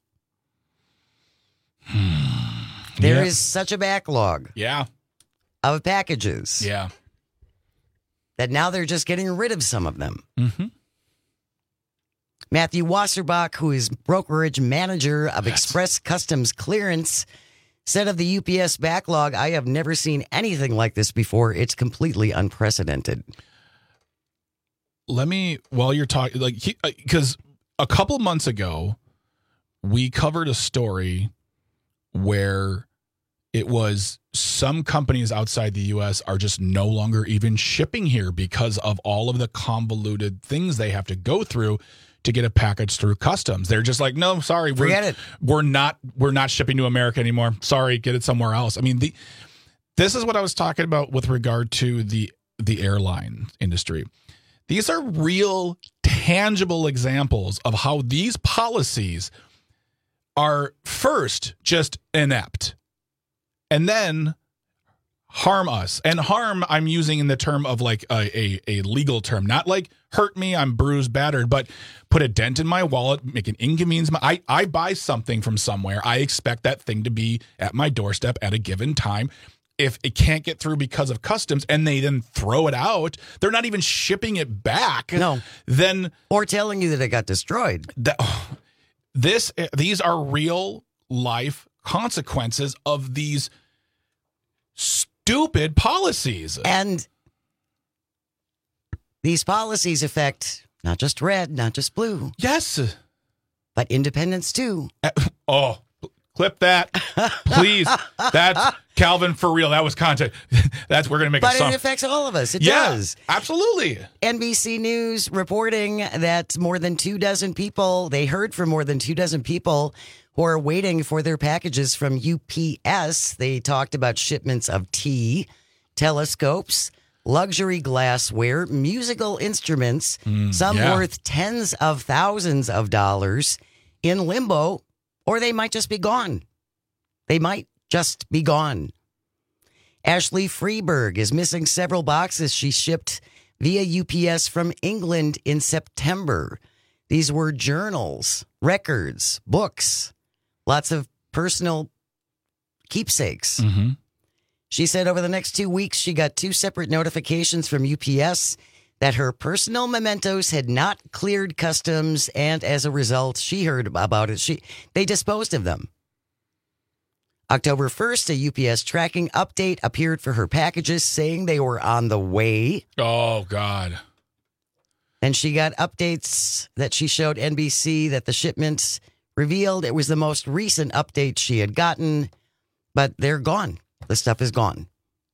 There Yeah. is such a backlog Yeah. of packages Yeah. that now they're just getting rid of some of them. Mm-hmm. Matthew Wasserbach, who is brokerage manager of Express Customs Clearance, said of the U P S backlog, I have never seen anything like this before. It's completely unprecedented. Let me, while you're talking, like, because a couple months ago, we covered a story where it was some companies outside the U S are just no longer even shipping here because of all of the convoluted things they have to go through to get a package through customs. They're just like, no, sorry, Forget we're, it. We're not, we're not shipping to America anymore. Sorry, get it somewhere else. I mean, the this is what I was talking about with regard to the the airline industry. These are real, tangible examples of how these policies are first just inept and then harm us. And harm, I'm using in the term of like a, a, a legal term, not like hurt me, I'm bruised, battered, but put a dent in my wallet, make an inconvenience. I, I buy something from somewhere. I expect that thing to be at my doorstep at a given time. If it can't get through because of customs and they then throw it out, they're not even shipping it back. No. Then or telling you that it got destroyed. That, this these are real life consequences of these stupid policies. And these policies affect not just red, not just blue. Yes. But independents too. Uh, oh, clip that, please. That's Calvin for real. That was content. That's we're gonna make but a song. But it affects all of us. It yeah, does. Absolutely. N B C News reporting that more than two dozen people, they heard from more than two dozen people who are waiting for their packages from U P S. They talked about shipments of tea, telescopes, luxury glassware, musical instruments, Mm, some yeah. worth tens of thousands of dollars in limbo, or they might just be gone. They might just be gone. Ashley Freeberg is missing several boxes she shipped via U P S from England in September. These were journals, records, books, lots of personal keepsakes. Mm-hmm. She said over the next two weeks, she got two separate notifications from U P S that her personal mementos had not cleared customs, and as a result, she heard about it. She they disposed of them. October first, a U P S tracking update appeared for her packages saying they were on the way. Oh, God. And she got updates that she showed N B C that the shipments revealed it was the most recent update she had gotten. but they're gone. The stuff is gone.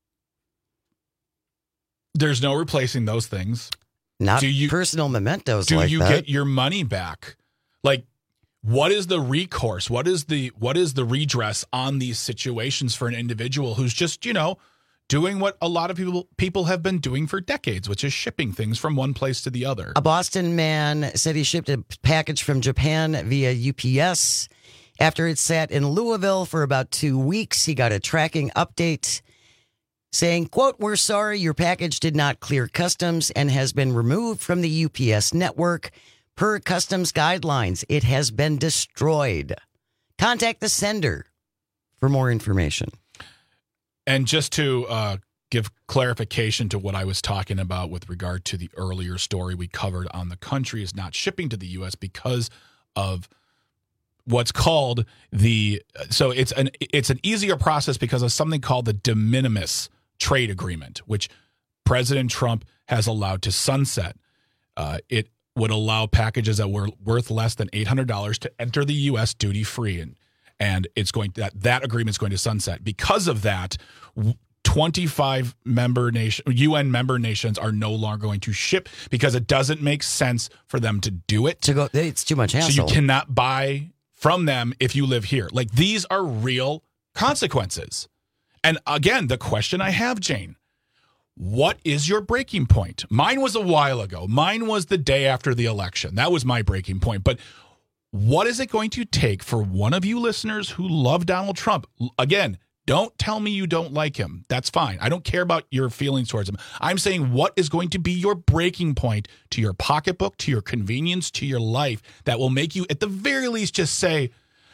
There's no replacing those things. Not do you, personal mementos do like you that. get your money back? Like, what is the recourse? What is the what is the redress on these situations for an individual who's just, you know, doing what a lot of people people have been doing for decades, which is shipping things from one place to the other? A Boston man said he shipped a package from Japan via U P S. After it sat in Louisville for about two weeks, he got a tracking update saying, quote, "We're sorry your package did not clear customs and has been removed from the U P S network. Per customs guidelines, it has been destroyed. Contact the sender for more information." And just to uh, give clarification to what I was talking about with regard to the earlier story we covered on the country is not shipping to the U S because of what's called the so it's an it's an easier process because of something called the de minimis trade agreement, which President Trump has allowed to sunset. Uh, it would allow packages that were worth less than eight hundred dollars to enter the U S duty free, and and it's going that that agreement is going to sunset. Because of that, twenty-five member nation U N member nations are no longer going to ship because it doesn't make sense for them to do it. To go, it's too much hassle. So you cannot buy from them if you live here. Like, these are real consequences. And again, the question I have, Jane, what is your breaking point? Mine was a while ago. Mine was the day after the election. That was my breaking point. But what is it going to take for one of you listeners who love Donald Trump? Again, don't tell me you don't like him. That's fine. I don't care about your feelings towards him. I'm saying, what is going to be your breaking point to your pocketbook, to your convenience, to your life that will make you, at the very least, just say,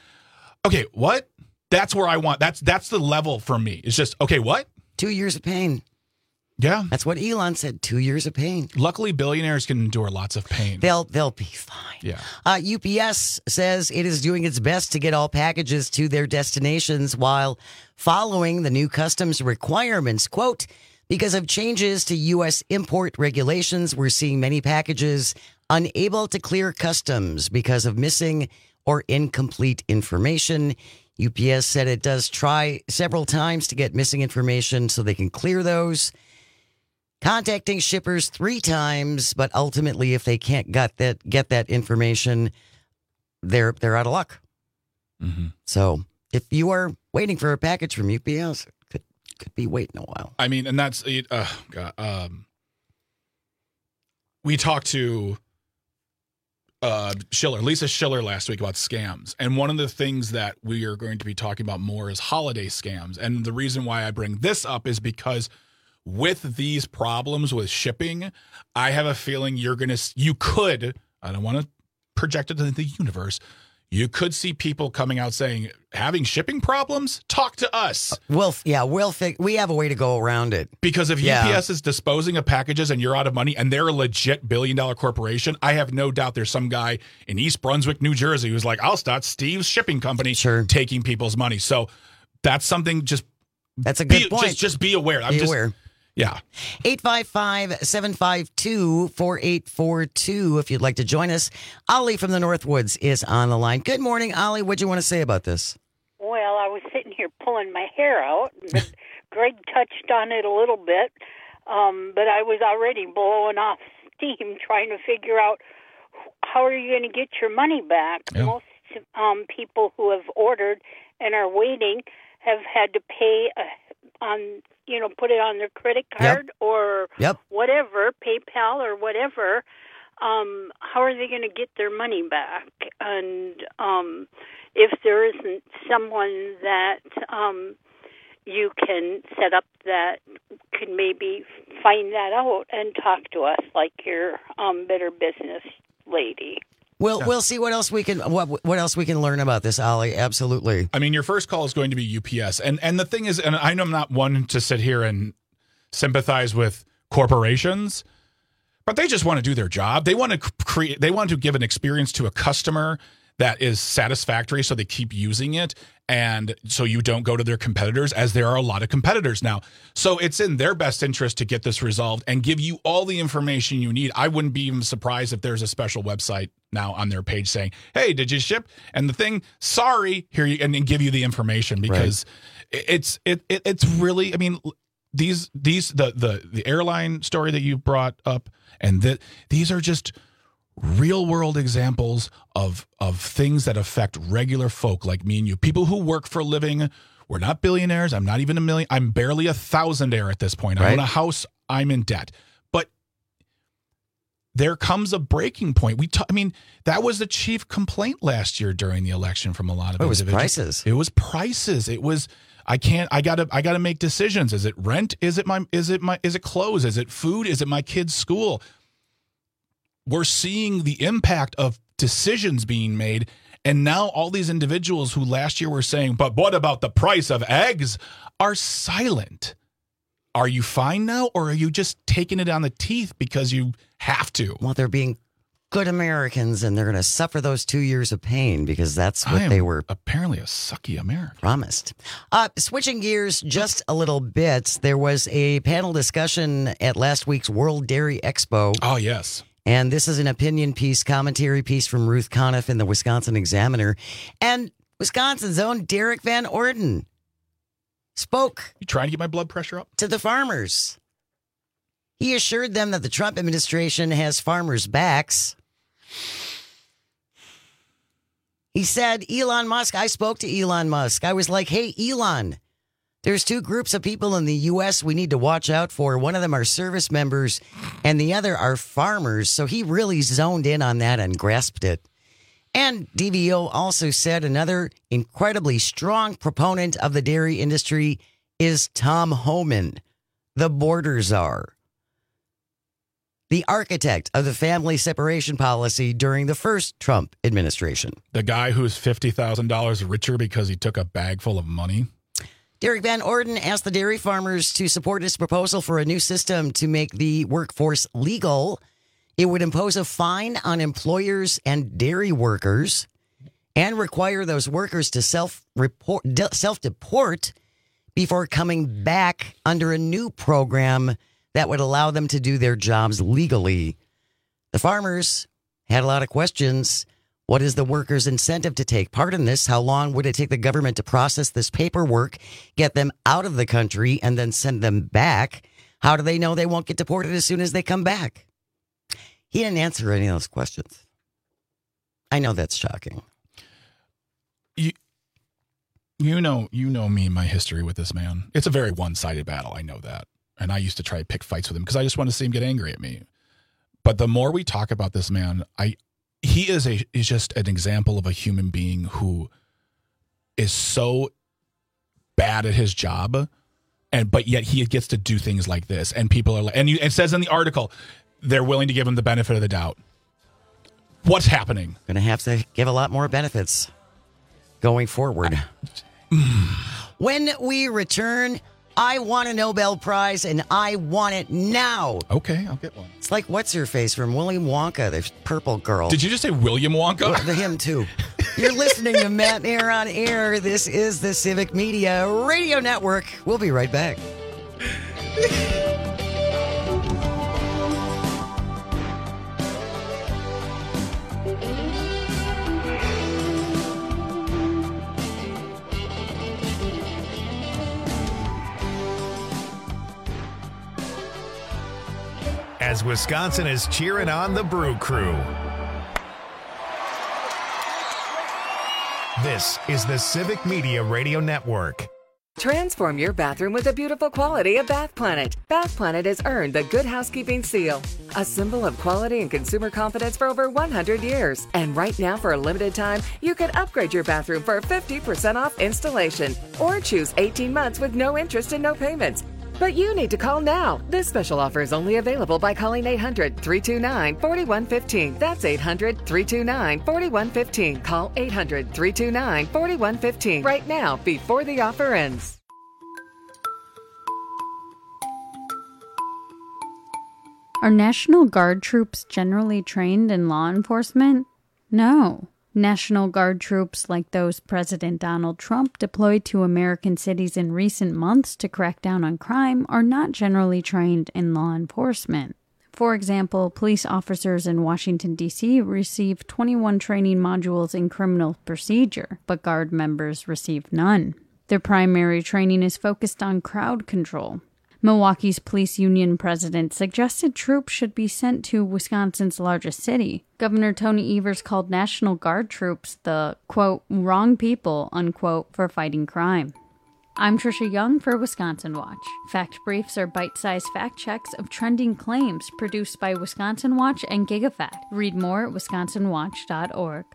okay, what? That's where I want. That's that's the level for me. It's just, okay, what? Two years of pain. Yeah. That's what Elon said, two years of pain. Luckily, billionaires can endure lots of pain. They'll they'll be fine. Yeah. Uh, U P S says it is doing its best to get all packages to their destinations while following the new customs requirements. Quote, "Because of changes to U S import regulations, we're seeing many packages unable to clear customs because of missing or incomplete information." U P S said it does try several times to get missing information so they can clear those, contacting shippers three times, but ultimately, if they can't get that get that information, they're they're out of luck. Mm-hmm. So, if you are waiting for a package from U P S, it could could be waiting a while. I mean, and that's uh, God, um, we talked to uh, Schiller, Lisa Schiller, last week about scams, and one of the things that we are going to be talking about more is holiday scams. And the reason why I bring this up is because with these problems with shipping, I have a feeling you're going to, you could, I don't want to project it into the universe, you could see people coming out saying, having shipping problems, talk to us. Well, yeah, we'll fig- we have a way to go around it. Because if yeah. U P S is disposing of packages and you're out of money and they're a legit billion dollar corporation, I have no doubt there's some guy in East Brunswick, New Jersey who's like, I'll start Steve's shipping company, sure. taking people's money. So that's something just, that's a good be, point. Just, just be aware. I'm be just, aware. Yeah. eight five five, seven five two, four eight four two if you'd like to join us. Ollie from the Northwoods is on the line. Good morning, Ollie. What do you want to say about this? Well, I was sitting here pulling my hair out. But Greg touched on it a little bit, um, but I was already blowing off steam trying to figure out how are you going to get your money back. Yeah. Most um, people who have ordered and are waiting have had to pay uh, on... you know, put it on their credit card yep. or yep. whatever, PayPal or whatever. Um, how are they going to get their money back? And um, if there isn't someone that um, you can set up that can maybe find that out and talk to us like your um, Better Business lady. We'll yeah. we'll see what else we can what what else we can learn about this, Ollie. Absolutely. I mean, your first call is going to be U P S, and and the thing is, and I know I'm not one to sit here and sympathize with corporations, but they just want to do their job. They want to create. They want to give an experience to a customer that is satisfactory, so they keep using it. And so you don't go to their competitors, as there are a lot of competitors now. So it's in their best interest to get this resolved and give you all the information you need. I wouldn't be even surprised if there's a special website now on their page saying, hey, did you ship? And the thing, sorry, here you, and then give you the information, because right. it's it, it it's really, I mean, these these the the the airline story that you brought up, and that these are just real world examples of of things that affect regular folk like me and you, people who work for a living. We're not billionaires. I'm not even a million. I'm barely a thousandaire at this point. I Right. own a house. I'm in debt. But there comes a breaking point. We, ta- I mean, that was the chief complaint last year during the election from a lot of Oh, it was individuals. prices. It was prices. It was. I can't. I gotta. I gotta make decisions. Is it rent? Is it my? Is it my? Is it clothes? Is it food? Is it my kid's school? We're seeing the impact of decisions being made. And now all these individuals who last year were saying, but what about the price of eggs, are silent. Are you fine now, or are you just taking it on the teeth because you have to? Well, they're being good Americans, and they're going to suffer those two years of pain, because that's what I am they were apparently a sucky American. promised. Uh, switching gears just a little bit, there was a panel discussion at last week's World Dairy Expo. Oh, yes. And this is an opinion piece, commentary piece from Ruth Conniff in the Wisconsin Examiner. And Wisconsin's own Derek Van Orden spoke. You trying to get my blood pressure up? To the farmers. He assured them that the Trump administration has farmers' backs. He said, Elon Musk, I spoke to Elon Musk. I was like, hey, Elon, there's two groups of people in the U S we need to watch out for. One of them are service members, and the other are farmers. So he really zoned in on that and grasped it. And D V O also said another incredibly strong proponent of the dairy industry is Tom Homan, the border czar, the architect of the family separation policy during the first Trump administration. The guy who's fifty thousand dollars richer because he took a bag full of money. Derek Van Orden asked the dairy farmers to support his proposal for a new system to make the workforce legal. It would impose a fine on employers and dairy workers and require those workers to self-report, self-deport before coming back under a new program that would allow them to do their jobs legally. The farmers had a lot of questions. What is the workers' incentive to take part in this? How long would it take the government to process this paperwork, get them out of the country, and then send them back? How do they know they won't get deported as soon as they come back? He didn't answer any of those questions. I know that's shocking. You, you know, you know me, my history with this man. It's a very one-sided battle. I know that. And I used to try to pick fights with him because I just want to see him get angry at me. But the more we talk about this man, I... He is a is just an example of a human being who is so bad at his job, and but yet he gets to do things like this, and people are like, and you, it says in the article they're willing to give him the benefit of the doubt. What's happening? Going to have to give a lot more benefits going forward. When we return, I want a Nobel Prize, and I want it now. Okay, I'll get one. It's like what's-her-face from William Wonka, the purple girl. Did you just say William Wonka? Well, to him, too. You're listening to Matt Mayer on Air. This is the Civic Media Radio Network. We'll be right back. As Wisconsin is cheering on the Brew Crew. This is the Civic Media Radio Network. Transform your bathroom with the beautiful quality of Bath Planet. Bath Planet has earned the Good Housekeeping Seal, a symbol of quality and consumer confidence for over one hundred years. And right now, for a limited time, you can upgrade your bathroom for fifty percent off installation or choose eighteen months with no interest and no payments. But you need to call now. This special offer is only available by calling eight hundred, three two nine, four one one five. That's eight hundred, three two nine, four one one five. Call eight hundred, three two nine, four one one five right now before the offer ends. Are National Guard troops generally trained in law enforcement? No. National Guard troops like those President Donald Trump deployed to American cities in recent months to crack down on crime are not generally trained in law enforcement. For example, police officers in Washington, D C received twenty-one training modules in criminal procedure, but Guard members received none. Their primary training is focused on crowd control. Milwaukee's police union president suggested troops should be sent to Wisconsin's largest city. Governor Tony Evers called National Guard troops the, quote, wrong people, unquote, for fighting crime. I'm Trisha Young for Wisconsin Watch. Fact Briefs are bite-sized fact checks of trending claims produced by Wisconsin Watch and GigaFact. Read more at wisconsin watch dot org.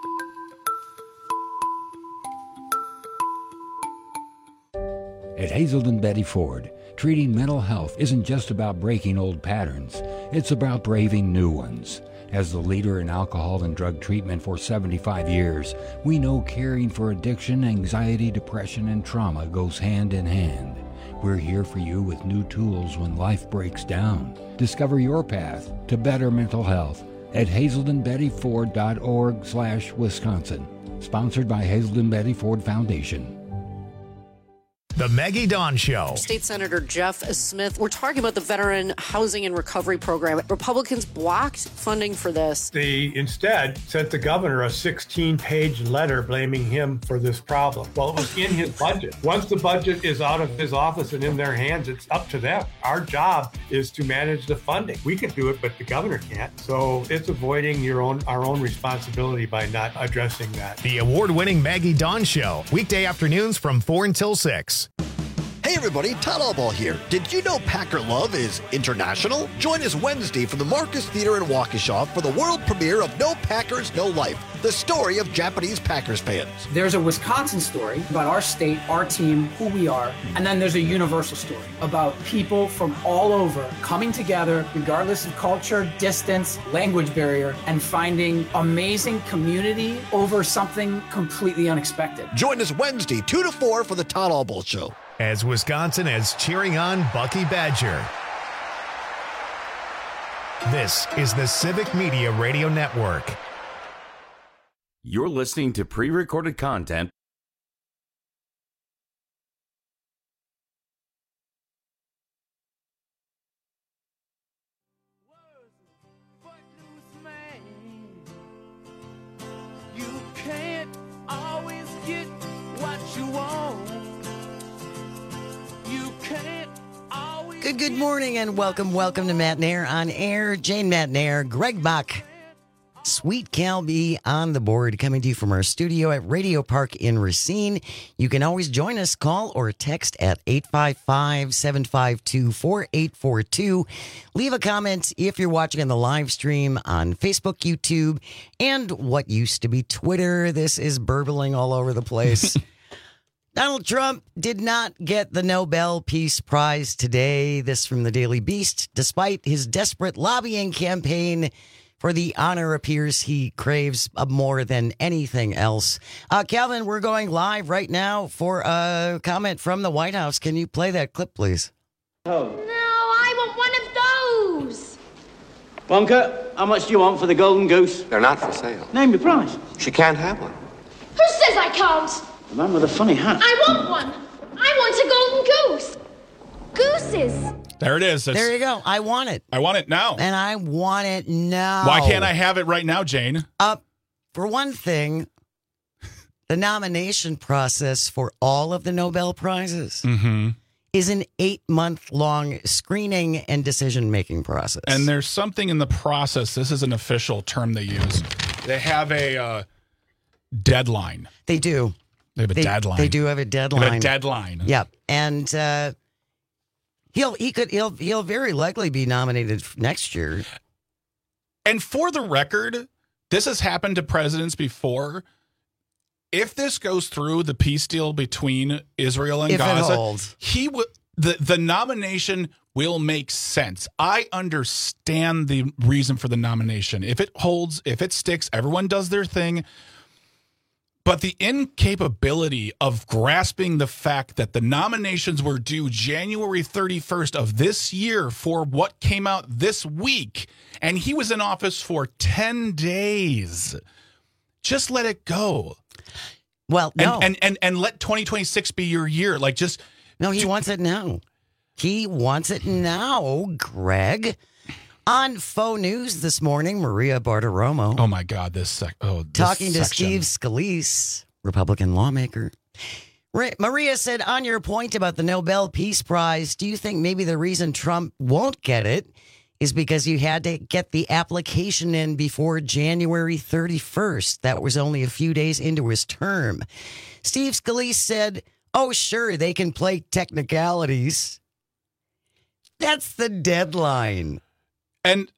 At Hazelden Betty Ford, treating mental health isn't just about breaking old patterns, it's about braving new ones. As the leader in alcohol and drug treatment for seventy-five years, we know caring for addiction, anxiety, depression, and trauma goes hand in hand. We're here for you with new tools when life breaks down. Discover your path to better mental health at hazelden betty ford dot org slash Wisconsin. Sponsored by Hazelden Betty Ford Foundation. The Maggie Dawn Show. State Senator Jeff Smith, we're talking about the Veteran Housing and Recovery Program. Republicans blocked funding for this. They instead sent the governor a sixteen-page letter blaming him for this problem. Well, it was in his budget. Once the budget is out of his office and in their hands, it's up to them. Our job is to manage the funding. We can do it, but the governor can't. So it's avoiding your own our own responsibility by not addressing that. The award-winning Maggie Dawn Show. Weekday afternoons from four until six. Hey everybody, Todd Allball here. Did you know Packer Love is international? Join us Wednesday from the Marcus Theater in Waukesha for the world premiere of No Packers, No Life, the story of Japanese Packers fans. There's a Wisconsin story about our state, our team, who we are, and then there's a universal story about people from all over coming together, regardless of culture, distance, language barrier, and finding amazing community over something completely unexpected. Join us Wednesday, two to four for the Todd Allball Show. As Wisconsin is cheering on Bucky Badger. This is the Civic Media Radio Network. You're listening to pre-recorded content. You can't always get what you want. Good, good morning and welcome, welcome to Matt Nair on air. Jane Matt Nair, Greg Buck, Sweet Cal B on the board, coming to you from our studio at Radio Park in Racine. You can always join us, call or text at eight five five, seven five two, four eight four two. Leave a comment if you're watching on the live stream on Facebook, YouTube, and what used to be Twitter. This is burbling all over the place. Donald Trump did not get the Nobel Peace Prize today. This from the Daily Beast. Despite his desperate lobbying campaign for the honor, appears he craves more than anything else. Uh, Calvin, we're going live right now for a comment from the White House. Can you play that clip, please? Oh. No, I want one of those. Wonka, how much do you want for the golden goose? They're not for sale. Name your price. She can't have one. Who says I can't? The man with a funny hat. I want one. I want a golden goose. Gooses. There it is. It's, there you go. I want it. I want it now. And I want it now. Why can't I have it right now, Jane? Uh, for one thing, the nomination process for all of the Nobel Prizes mm-hmm. is an eight-month-long screening and decision-making process. And there's something in the process. This is an official term they use. They have a uh, deadline. They do. They have a they, deadline. They do have a deadline. They have a deadline. Yep. And uh, he'll he could he'll he'll very likely be nominated next year. And for the record, this has happened to presidents before. If this goes through, the peace deal between Israel and if Gaza, it holds. he w- the the nomination will make sense. I understand the reason for the nomination. If it holds, if it sticks, everyone does their thing. But the incapability of grasping the fact that the nominations were due January thirty-first of this year for what came out this week, and he was in office for ten days, just let it go. Well, no. And, and, and, and let twenty twenty-six be your year. Like, just. No, he wants it now. He wants it now, Greg. On Faux News this morning, Maria Bartiromo. Oh, my God. This, sec- oh, this talking to section. Steve Scalise, Republican lawmaker. Maria said, on your point about the Nobel Peace Prize, do you think maybe the reason Trump won't get it is because you had to get the application in before January thirty-first? That was only a few days into his term. Steve Scalise said, oh, sure, they can play technicalities. That's the deadline. And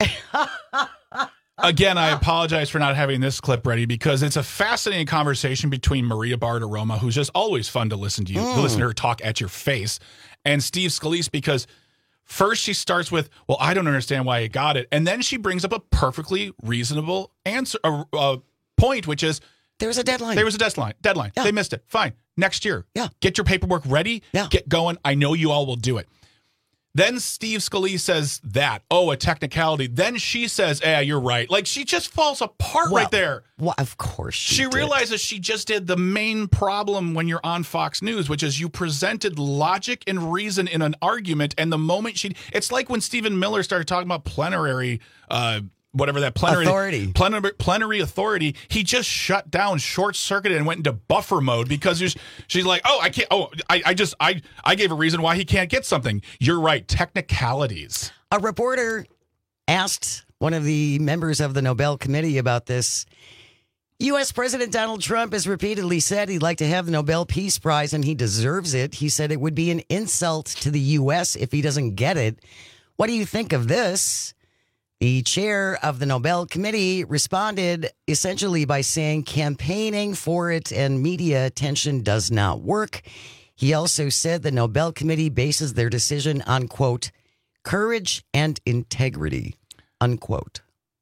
again, I apologize for not having this clip ready because it's a fascinating conversation between Maria Bartiromo, who's just always fun to listen to you, Mm. to listen to her talk at your face, and Steve Scalise, because first she starts with, well, I don't understand why you got it. And then she brings up a perfectly reasonable answer, a, a point, which is, there was a deadline. There was a deadline. Deadline. Yeah. They missed it. Fine. Next year. Yeah. Get your paperwork ready. Yeah. Get going. I know you all will do it. Then Steve Scalise says that. Oh, a technicality. Then she says, yeah, you're right. Like, she just falls apart Well, right there. Well, of course she, She did. realizes she just did the main problem when you're on Fox News, which is you presented logic and reason in an argument. And the moment she, it's like when Stephen Miller started talking about plenary, uh, whatever that plenary Authority. plenary, plenary authority, he just shut down, short circuited, and went into buffer mode because she's, she's like, oh, I can't. Oh, I, I just I I gave a reason why he can't get something. You're right, technicalities. A reporter asked one of the members of the Nobel Committee about this. U S. President Donald Trump has repeatedly said he'd like to have the Nobel Peace Prize and he deserves it. He said it would be an insult to the U S if he doesn't get it. What do you think of this? The chair of the Nobel Committee responded essentially by saying campaigning for it and media attention does not work. He also said the Nobel Committee bases their decision on, quote, courage and integrity, unquote.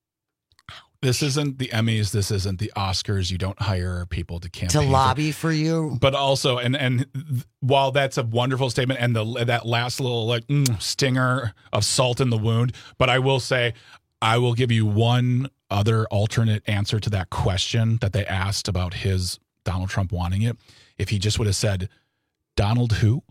This isn't the Emmys. This isn't the Oscars. You don't hire people to campaign To lobby for, for you. But also, and and while that's a wonderful statement, and the that last little like mm, stinger of salt in the wound, but I will say, I will give you one other alternate answer to that question that they asked about his Donald Trump wanting it. If he just would have said, Donald who?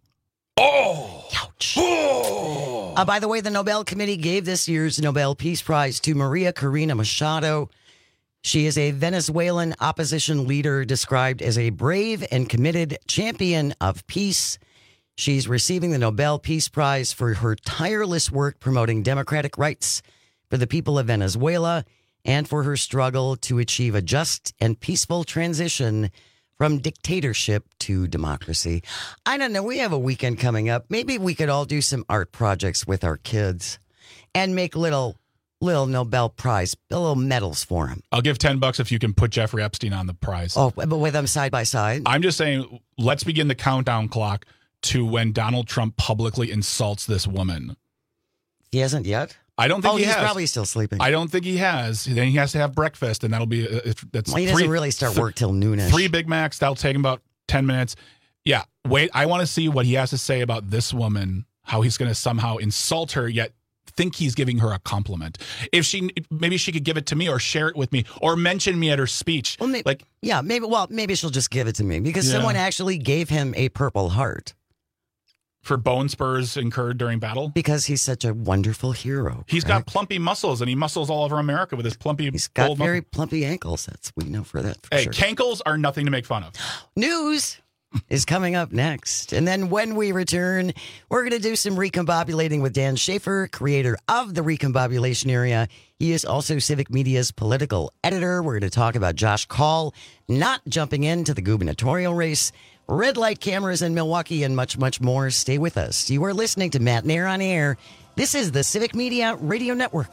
Oh! Ouch. Oh! Uh, by the way, the Nobel Committee gave this year's Nobel Peace Prize to Maria Corina Machado. She is a Venezuelan opposition leader described as a brave and committed champion of peace. She's receiving the Nobel Peace Prize for her tireless work promoting democratic rights for the people of Venezuela and for her struggle to achieve a just and peaceful transition from dictatorship to democracy. I don't know. We have a weekend coming up. Maybe we could all do some art projects with our kids and make little little Nobel Prize, little medals for them. I'll give ten bucks if you can put Jeffrey Epstein on the prize. Oh, but with them side by side? I'm just saying, let's begin the countdown clock to when Donald Trump publicly insults this woman. He hasn't yet? I don't think oh, he he's has. probably still sleeping. I don't think he has. Then he has to have breakfast, and that'll be uh, that's. Well, he doesn't three, really start th- work till noonish. Three Big Macs. That'll take him about ten minutes. Yeah. Wait. I want to see what he has to say about this woman. How he's going to somehow insult her, yet think he's giving her a compliment. If she, maybe she could give it to me, or share it with me, or mention me at her speech. Well, maybe, like, yeah, maybe. Well, maybe she'll just give it to me because Yeah. someone actually gave him a Purple Heart. For bone spurs incurred during battle? Because he's such a wonderful hero. He's correct? got plumpy muscles, and he muscles all over America with his plumpy. He's got bold very muscles. plumpy ankles. That's we know for that. For Hey, sure. cankles are nothing to make fun of. News is coming up next. And then when we return, we're going to do some recombobulating with Dan Schaefer, creator of the Recombobulation Area. He is also Civic Media's political editor. We're going to talk about Josh Kaul not jumping into the gubernatorial race, red light cameras in Milwaukee, and much, much more. Stay with us. You are listening to Matt Nair on Air. This is the Civic Media Radio Network.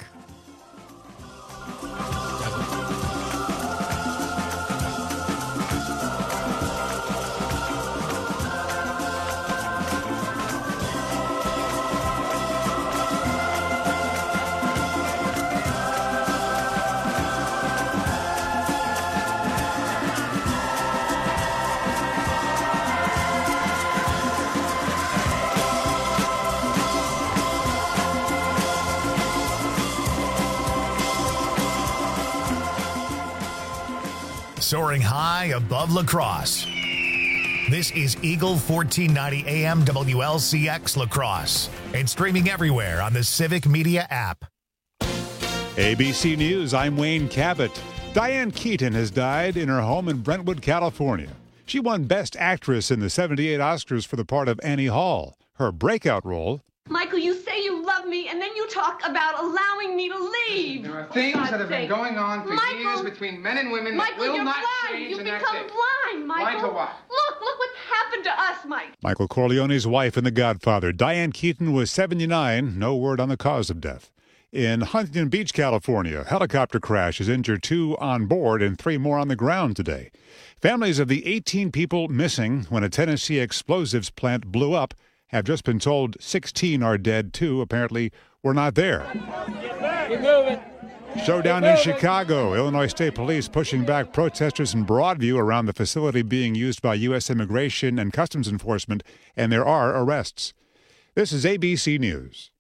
soaring high above La Crosse. This is Eagle fourteen ninety A M W L C X La Crosse and streaming everywhere on the Civic Media app. A B C News, I'm Wayne Cabot. Diane Keaton has died in her home in Brentwood, California. She won Best Actress in the seventy-eight Oscars for the part of Annie Hall. Her breakout role... Michael, you say you love me, and then you talk about allowing me to leave. There are things that have been going on for Michael, years between men and women Michael, that will you're not blind. change, You've and become that's it. blind, Michael. Blind to what? Look, look what's happened to us, Mike. Michael Corleone's wife in The Godfather. Diane Keaton was seventy-nine. No word on the cause of death. In Huntington Beach, California, a helicopter crash has injured two on board and three more on the ground today. Families of the eighteen people missing when a Tennessee explosives plant blew up have just been told sixteen are dead. Two apparently were not there. Keep moving. Showdown in Chicago. Illinois State Police pushing back protesters in Broadview around the facility being used by U S Immigration and Customs Enforcement, and there are arrests. This is A B C News.